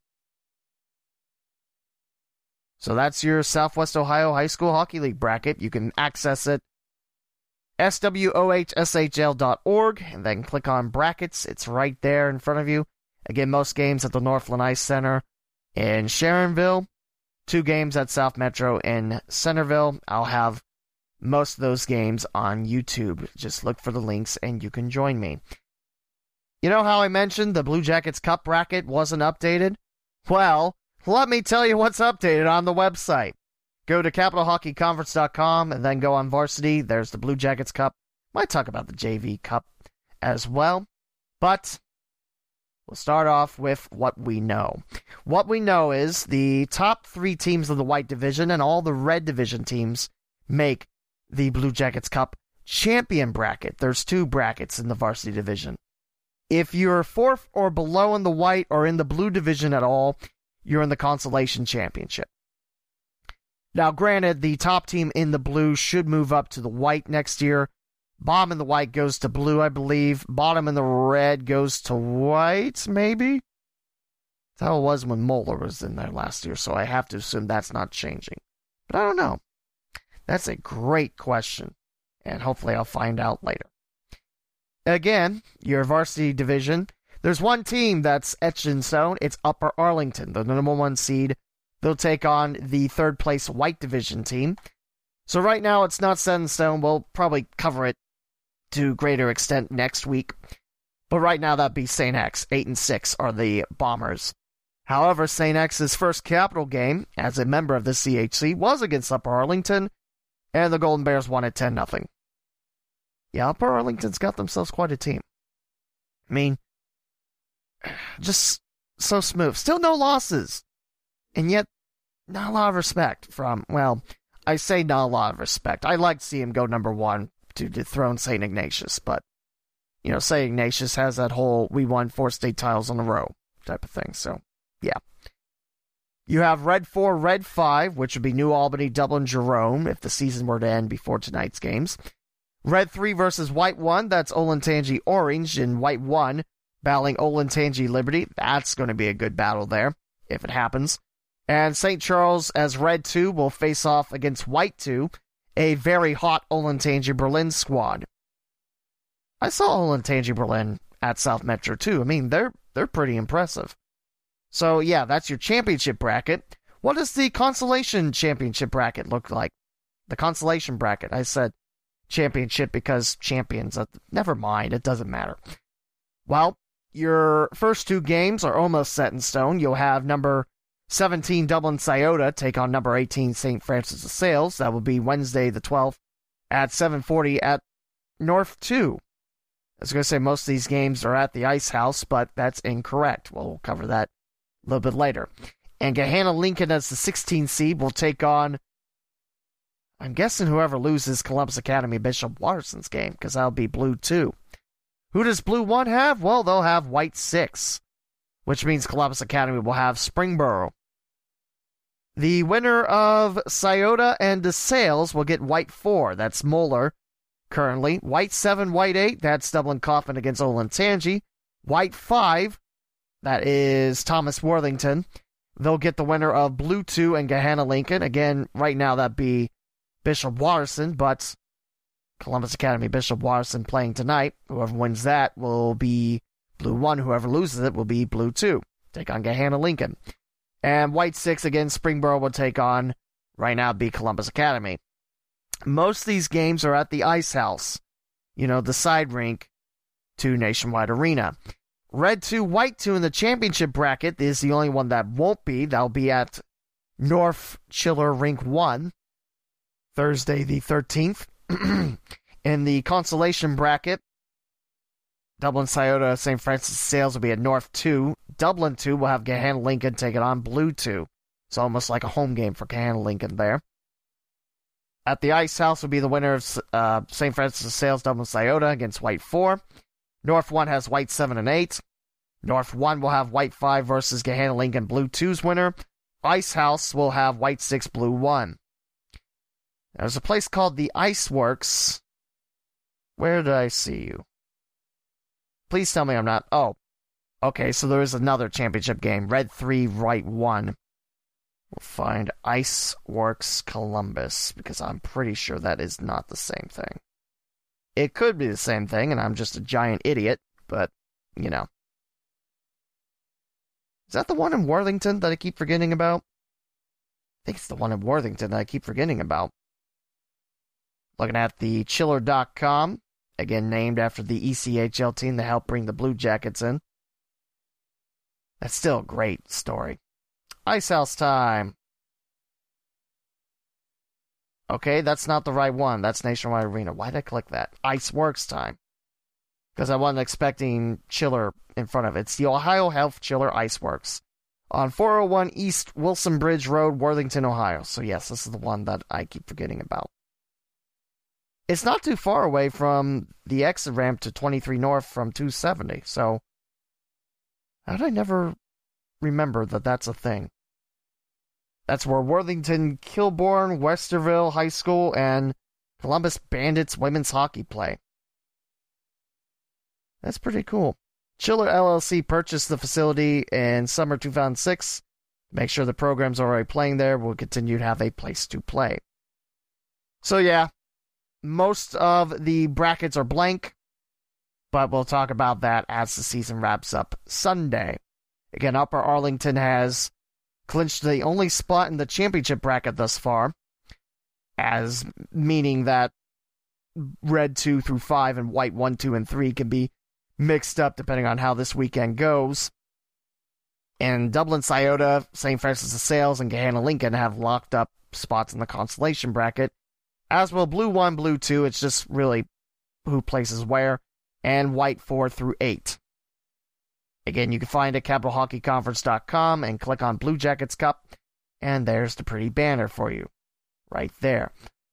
So that's your Southwest Ohio High School Hockey League bracket. You can access it S W O H S H L dot org, and then click on brackets. It's right there in front of you. Again, most games at the Northland Ice Center in Sharonville. Two games at South Metro in Centerville. I'll have most of those games on YouTube. Just look for the links and you can join me. You know how I mentioned the Blue Jackets Cup bracket wasn't updated? Well, let me tell you what's updated on the website. Go to capital hockey conference dot com and then go on varsity. There's the Blue Jackets Cup. Might talk about the J V Cup as well. But we'll start off with what we know. What we know is the top three teams of the White Division and all the Red Division teams make the Blue Jackets Cup champion bracket. There's two brackets in the varsity division. If you're fourth or below in the White or in the Blue Division at all, you're in the Consolation Championship. Now, granted, the top team in the Blue should move up to the White next year. Bottom in the White goes to Blue, I believe. Bottom in the Red goes to White, maybe? That's how it was when Moeller was in there last year, so I have to assume that's not changing. But I don't know. That's a great question, and hopefully I'll find out later. Again, your varsity division, there's one team that's etched in stone. It's Upper Arlington, the number one seed. They'll take on the third place White Division team. So right now it's not set in stone. We'll probably cover it to greater extent next week. But right now that'd be Saint X. Eight and six are the Bombers. However, Saint X's first capital game as a member of the C H C was against Upper Arlington, and the Golden Bears won at ten nothing. Yeah, Upper Arlington's got themselves quite a team. I mean, just so smooth. Still no losses. And yet, not a lot of respect from, well, I say not a lot of respect. I like to see him go number one to dethrone Saint Ignatius, but, you know, Saint Ignatius has that whole we won four state titles in a row type of thing, so, yeah. You have Red four, Red five, which would be New Albany, Dublin, Jerome, if the season were to end before tonight's games. Red three versus White one, that's Olentangy Orange, and White one battling Olentangy Liberty. That's going to be a good battle there, if it happens. And Saint Charles as Red two will face off against White two, a very hot Olentangy Berlin squad. I saw Olentangy Berlin at South Metro too. I mean, they're they're pretty impressive. So yeah, that's your championship bracket. What does the consolation championship bracket look like? The consolation bracket. I said championship because champions. Uh, never mind, it doesn't matter. Well, your first two games are almost set in stone. You'll have number seventeen Dublin Scioto take on number eighteen Saint Francis of Sales. That will be Wednesday the twelfth at seven forty at North two. I was going to say most of these games are at the Ice House, but that's incorrect. Well, we'll cover that a little bit later. And Gahanna Lincoln as the sixteenth seed will take on, I'm guessing whoever loses Columbus Academy Bishop Watterson's game, because that'll be Blue two. Who does Blue one have? Well, they'll have White six, which means Columbus Academy will have Springboro. The winner of Scioto and DeSales will get White four. That's Moeller currently. White seven, White eight. That's Dublin Coffin against Olentangy. White five. That is Thomas Worthington. They'll get the winner of Blue two and Gahanna Lincoln. Again, right now that'd be Bishop Watterson, but Columbus Academy Bishop Watterson playing tonight. Whoever wins that will be Blue one. Whoever loses it will be Blue two. Take on Gahanna Lincoln. And White six, again, Springboro will take on, right now, be Columbus Academy. Most of these games are at the Ice House, you know, the side rink to Nationwide Arena. Red two, White two in the championship bracket is the only one that won't be. That'll be at North Chiller Rink one, Thursday the thirteenth. In the consolation bracket, Dublin Scioto Saint Francis Sales will be at North two. Dublin two will have Gahanna Lincoln take it on Blue two. It's almost like a home game for Gahanna Lincoln there. At the Ice House will be the winner of uh, Saint Francis Sales Dublin Scioto against White four. North one has White seven and eight. North one will have White five versus Gahanna Lincoln Blue two's winner. Ice House will have White six Blue one. There's a place called the Iceworks. Where did I see you? Please tell me I'm not... Oh. Okay, so there is another championship game. Red three, White one. We'll find Iceworks Columbus, because I'm pretty sure that is not the same thing. It could be the same thing, and I'm just a giant idiot, but, you know. Is that the one in Worthington that I keep forgetting about? I think it's the one in Worthington that I keep forgetting about. Looking at the Chiller dot com, again named after the E C H L team that helped bring the Blue Jackets in. That's still a great story. Ice House time. Okay, that's not the right one. That's Nationwide Arena. Why did I click that? Iceworks time. Because I wasn't expecting Chiller in front of it. It's the Ohio Health Chiller Iceworks. On four oh one East Wilson Bridge Road, Worthington, Ohio. So yes, this is the one that I keep forgetting about. It's not too far away from the exit ramp to twenty-three North from two seventy. So, how did I never remember that that's a thing? That's where Worthington, Kilbourne, Westerville High School, and Columbus Bandits women's hockey play. That's pretty cool. Chiller L L C purchased the facility in summer two thousand six. Make sure the programs are already playing there. We'll continue to have a place to play. So yeah, most of the brackets are blank, but we'll talk about that as the season wraps up Sunday. Again, Upper Arlington has clinched the only spot in the championship bracket thus far, as meaning that Red two through five and White one, two, and three can be mixed up depending on how this weekend goes. And Dublin Scioto, Saint Francis of Sales, and Gahanna Lincoln have locked up spots in the consolation bracket, as will Blue one, Blue two. It's just really who places where, and White four through eight. Again, you can find it at capital hockey conference dot com and click on Blue Jackets Cup, and there's the pretty banner for you, right there.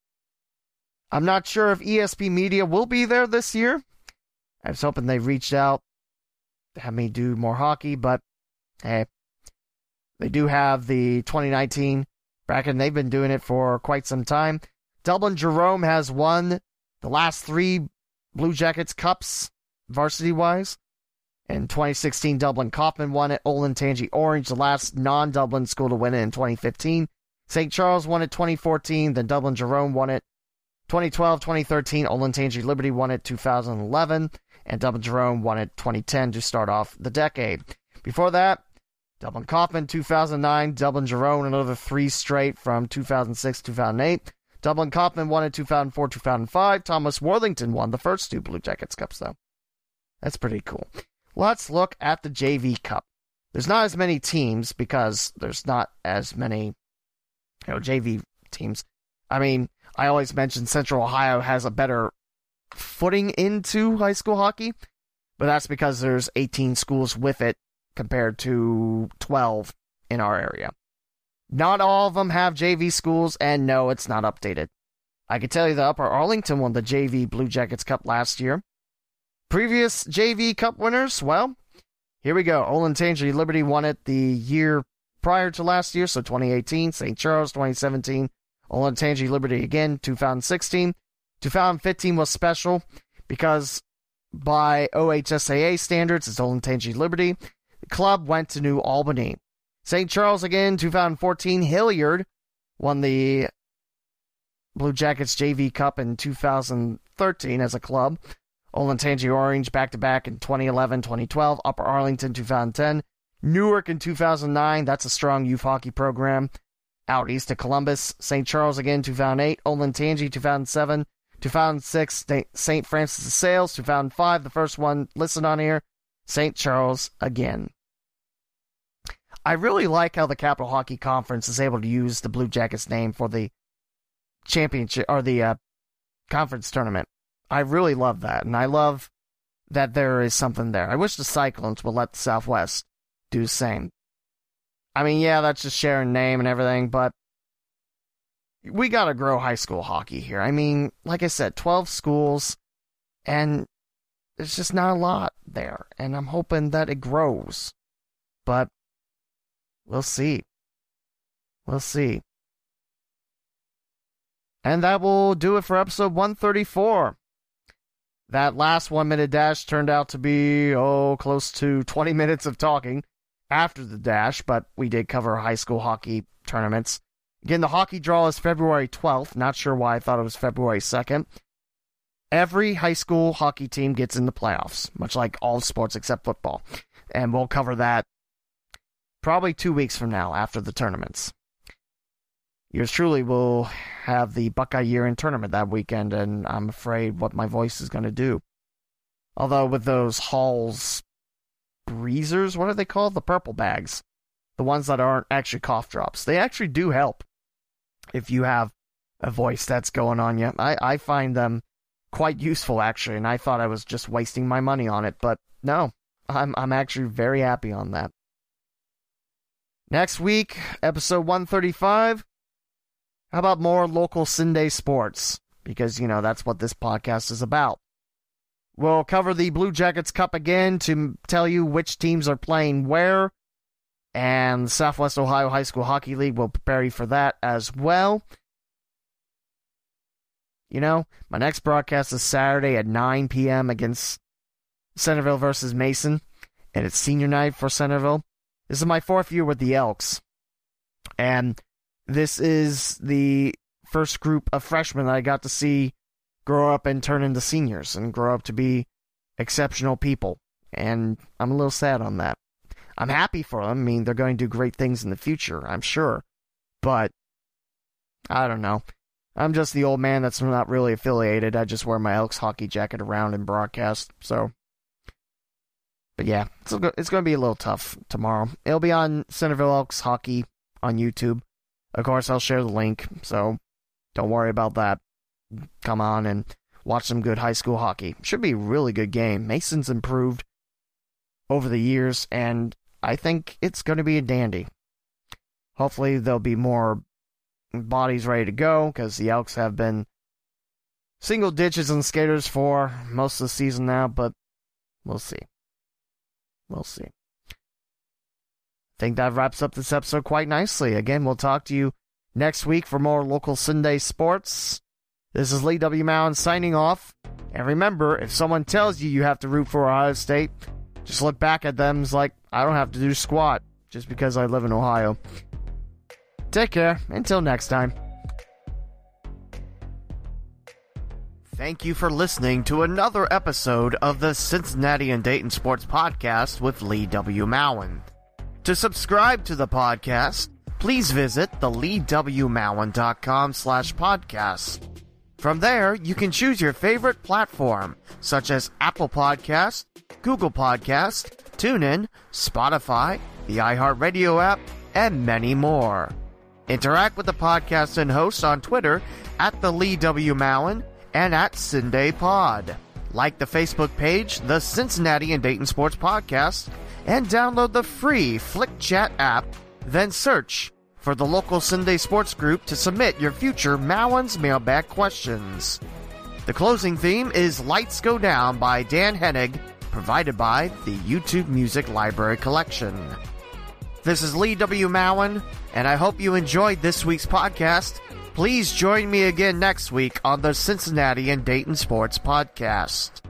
I'm not sure if E S P Media will be there this year. I was hoping they reached out to have me do more hockey, but hey, they do have the twenty nineteen bracket, and they've been doing it for quite some time. Dublin Jerome has won the last three Blue Jackets Cups, varsity-wise. In twenty sixteen, Dublin Kaufman won it. Olentangy Orange, the last non-Dublin school to win it in twenty fifteen. Saint Charles won it twenty fourteen, then Dublin Jerome won it twenty twelve, twenty thirteen. Olentangy Liberty won it two thousand eleven, and Dublin Jerome won it twenty ten to start off the decade. Before that, Dublin Kaufman two thousand nine, Dublin Jerome another three straight from two thousand six to two thousand eight. Dublin Kaufman won it two thousand four, two thousand five. Thomas Worthington won the first two Blue Jackets Cups, though. That's pretty cool. Let's look at the J V Cup. There's not as many teams because there's not as many, you know, J V teams. I mean, I always mention Central Ohio has a better footing into high school hockey, but that's because there's eighteen schools with it compared to twelve in our area. Not all of them have J V schools, and no, it's not updated. I can tell you that Upper Arlington won the J V Blue Jackets Cup last year. Previous J V Cup winners, well, here we go. Olentangy Liberty won it the year prior to last year, so twenty eighteen. Saint Charles, twenty seventeen. Olentangy Liberty again, two thousand sixteen. two thousand fifteen was special because by O H S A A standards, it's Olentangy Liberty. The club went to New Albany. Saint Charles again, two thousand fourteen. Hilliard won the Blue Jackets J V Cup in two thousand thirteen as a club. Olentangy Orange back-to-back in twenty eleven, twenty twelve. Upper Arlington two thousand ten. Newark in two thousand nine. That's a strong youth hockey program. Out east of Columbus. Saint Charles again, two thousand eight. Olentangy, two thousand seven. two thousand six, Saint Francis of Sales, two thousand five, the first one listed on here. Saint Charles again. I really like how the Capital Hockey Conference is able to use the Blue Jackets name for the championship or the uh, conference tournament. I really love that, and I love that there is something there. I wish the Cyclones would let the Southwest do the same. I mean, yeah, that's just sharing name and everything, but we gotta grow high school hockey here. I mean, like I said, twelve schools, and there's just not a lot there, and I'm hoping that it grows. But we'll see. We'll see. And that will do it for episode one thirty-four. That last one-minute dash turned out to be, oh, close to twenty minutes of talking after the dash, but we did cover high school hockey tournaments. Again, the hockey draw is February twelfth. Not sure why I thought it was February second. Every high school hockey team gets in the playoffs, much like all sports except football. And we'll cover that probably two weeks from now after the tournaments. Yours truly will have the Buckeye Year-End Tournament that weekend, and I'm afraid what my voice is going to do. Although with those Hall's breezers, what are they called? The purple bags. The ones that aren't actually cough drops. They actually do help if you have a voice that's going on you. I, I find them quite useful, actually, and I thought I was just wasting my money on it, but no, I'm I'm actually very happy on that. Next week, episode one thirty-five. How about more local Sunday sports? Because, you know, that's what this podcast is about. We'll cover the Blue Jackets Cup again to tell you which teams are playing where. And the Southwest Ohio High School Hockey League will prepare you for that as well. You know, my next broadcast is Saturday at nine p.m. against Centerville versus Mason. And it's senior night for Centerville. This is my fourth year with the Elks. And this is the first group of freshmen that I got to see grow up and turn into seniors and grow up to be exceptional people. And I'm a little sad on that. I'm happy for them. I mean, they're going to do great things in the future, I'm sure. But, I don't know. I'm just the old man that's not really affiliated. I just wear my Elks hockey jacket around and broadcast, so. But yeah, it's, it's going to be a little tough tomorrow. It'll be on Centerville Elks Hockey on YouTube. Of course, I'll share the link, so don't worry about that. Come on and watch some good high school hockey. Should be a really good game. Mason's improved over the years, and I think it's going to be a dandy. Hopefully, there'll be more bodies ready to go, because the Elks have been single ditches and skaters for most of the season now, but we'll see. We'll see. I think that wraps up this episode quite nicely. Again, we'll talk to you next week for more local Sunday sports. This is Lee W. Mowen signing off. And remember, if someone tells you you have to root for Ohio State, just look back at them as like, I don't have to do squat just because I live in Ohio. Take care. Until next time. Thank you for listening to another episode of the Cincinnati and Dayton Sports Podcast with Lee W. Mowen. To subscribe to the podcast, please visit the lee w mowen dot com slash podcast. From there, you can choose your favorite platform, such as Apple Podcast, Google Podcast, TuneIn, Spotify, the iHeartRadio app, and many more. Interact with the podcast and hosts on Twitter at the Lee W. Mowen and at CindayPod. Like the Facebook page, the Cincinnati and Dayton Sports Podcast, and download the free Flick Chat app, then search for the local Sunday Sports Group to submit your future Mowen's Mailbag questions. The closing theme is Lights Go Down by Dan Hennig, provided by the YouTube Music Library Collection. This is Lee W. Mowen, and I hope you enjoyed this week's podcast. Please join me again next week on the Cincinnati and Dayton Sports Podcast.